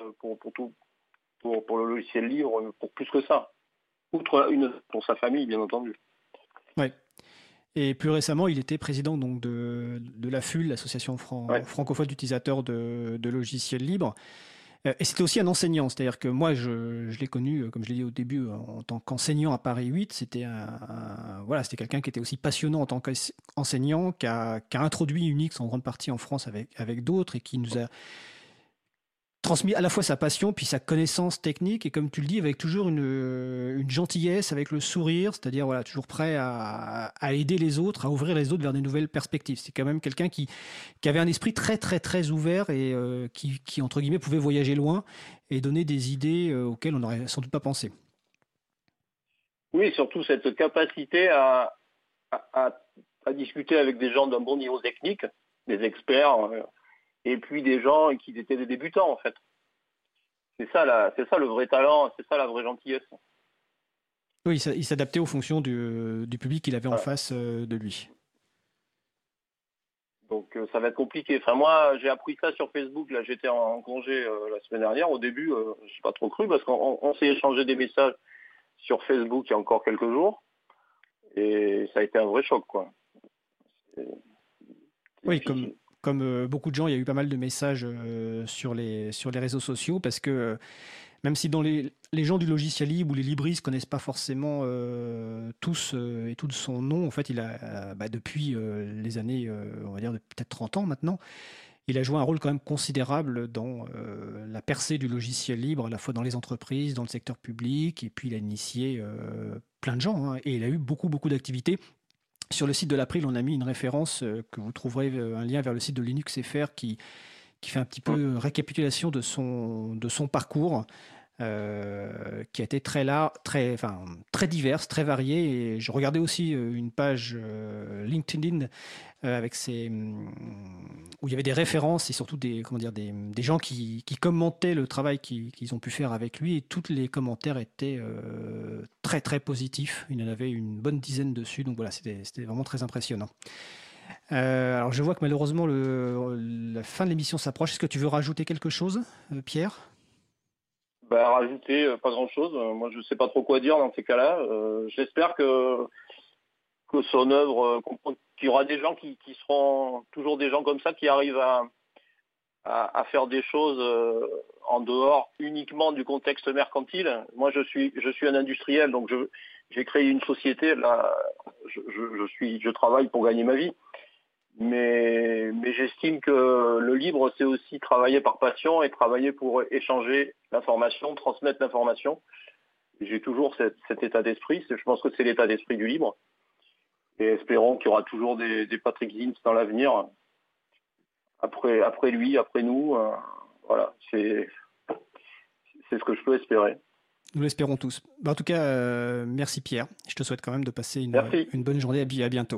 pour le logiciel libre, pour plus que ça. Outre pour sa famille, bien entendu. Oui. Et plus récemment, il était président donc de l'AFUL, l'association francophone d'utilisateurs de logiciels libres. Et c'était aussi un enseignant, c'est-à-dire que moi, je l'ai connu, comme je l'ai dit au début, en tant qu'enseignant à Paris 8. C'était c'était quelqu'un qui était aussi passionnant en tant qu'enseignant, qui a introduit Unix en grande partie en France avec d'autres, et qui nous a transmis à la fois sa passion puis sa connaissance technique, et comme tu le dis, avec toujours une gentillesse, avec le sourire, c'est-à-dire toujours prêt à aider les autres, à ouvrir les autres vers des nouvelles perspectives. C'est quand même quelqu'un qui avait un esprit très très très ouvert, et qui entre guillemets pouvait voyager loin et donner des idées auxquelles on n'aurait sans doute pas pensé. Oui, surtout cette capacité à discuter avec des gens d'un bon niveau technique, des experts, et puis des gens qui étaient des débutants, en fait. C'est ça le vrai talent, c'est ça la vraie gentillesse. Oui, il s'adaptait aux fonctions du public qu'il avait en face de lui. Donc ça va être compliqué. Enfin, moi, j'ai appris ça sur Facebook. Là, j'étais en congé la semaine dernière. Au début, je n'ai pas trop cru, parce qu'on s'est échangé des messages sur Facebook il y a encore quelques jours. Et ça a été un vrai choc, quoi. Oui, comme beaucoup de gens, il y a eu pas mal de messages sur les réseaux sociaux, parce que même si dans les gens du logiciel libre ou les libristes ne connaissent pas forcément tous et tout son nom, en fait, il a, depuis les années, on va dire, de peut-être 30 ans maintenant, il a joué un rôle quand même considérable dans la percée du logiciel libre, à la fois dans les entreprises, dans le secteur public, et puis il a initié plein de gens, hein, et il a eu beaucoup, beaucoup d'activités. Sur le site de l'April, on a mis une référence que vous trouverez, un lien vers le site de Linux FR qui fait un petit peu récapitulation de son parcours. Qui a été très diverse, très variée. Et je regardais aussi une page LinkedIn avec où il y avait des références et surtout des gens qui commentaient le travail qu'ils ont pu faire avec lui. Et tous les commentaires étaient très très positifs. Il y en avait une bonne dizaine dessus. Donc voilà, c'était vraiment très impressionnant. Alors je vois que malheureusement la fin de l'émission s'approche. Est-ce que tu veux rajouter quelque chose, Pierre ? Rajouter, pas grand-chose. Moi, je ne sais pas trop quoi dire dans ces cas-là. J'espère que son œuvre, qu'il y aura des gens qui seront toujours des gens comme ça, qui arrivent à faire des choses en dehors uniquement du contexte mercantile. Moi, je suis un industriel, donc j'ai créé une société. Là, je travaille pour gagner ma vie. Mais j'estime que le libre, c'est aussi travailler par passion et travailler pour échanger l'information, transmettre l'information. J'ai toujours cet état d'esprit. Je pense que c'est l'état d'esprit du libre. Et espérons qu'il y aura toujours des Patrick Zins dans l'avenir. Après lui, après nous. Voilà, c'est ce que je peux espérer. Nous l'espérons tous. En tout cas, merci Pierre. Je te souhaite quand même de passer une bonne journée. À bientôt.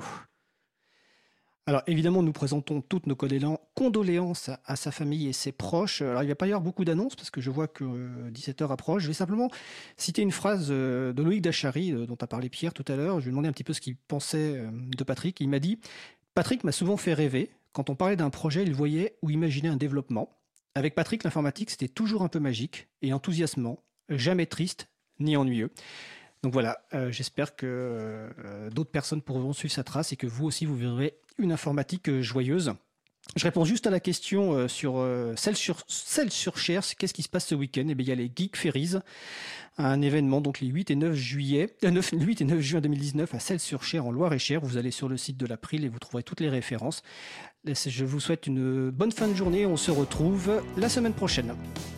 Alors évidemment, nous présentons toutes nos condoléances à sa famille et ses proches. Alors il ne va pas y avoir beaucoup d'annonces parce que je vois que 17h approche. Je vais simplement citer une phrase de Loïc Dachary, dont a parlé Pierre tout à l'heure. Je lui ai demandé un petit peu ce qu'il pensait de Patrick. Il m'a dit « Patrick m'a souvent fait rêver. Quand on parlait d'un projet, il voyait ou imaginait un développement. Avec Patrick, l'informatique, c'était toujours un peu magique et enthousiasmant, jamais triste ni ennuyeux. » Donc voilà, j'espère que d'autres personnes pourront suivre sa trace et que vous aussi, vous verrez une informatique joyeuse. Je réponds juste à la question sur celle sur Cher. Qu'est-ce qui se passe ce week-end ? Eh bien, il y a les Geek Ferries, un événement donc les 8 et 9 juin 2019 à Celles-sur-Cher en Loire-et-Cher. Vous allez sur le site de l'April et vous trouverez toutes les références. Je vous souhaite une bonne fin de journée. On se retrouve la semaine prochaine.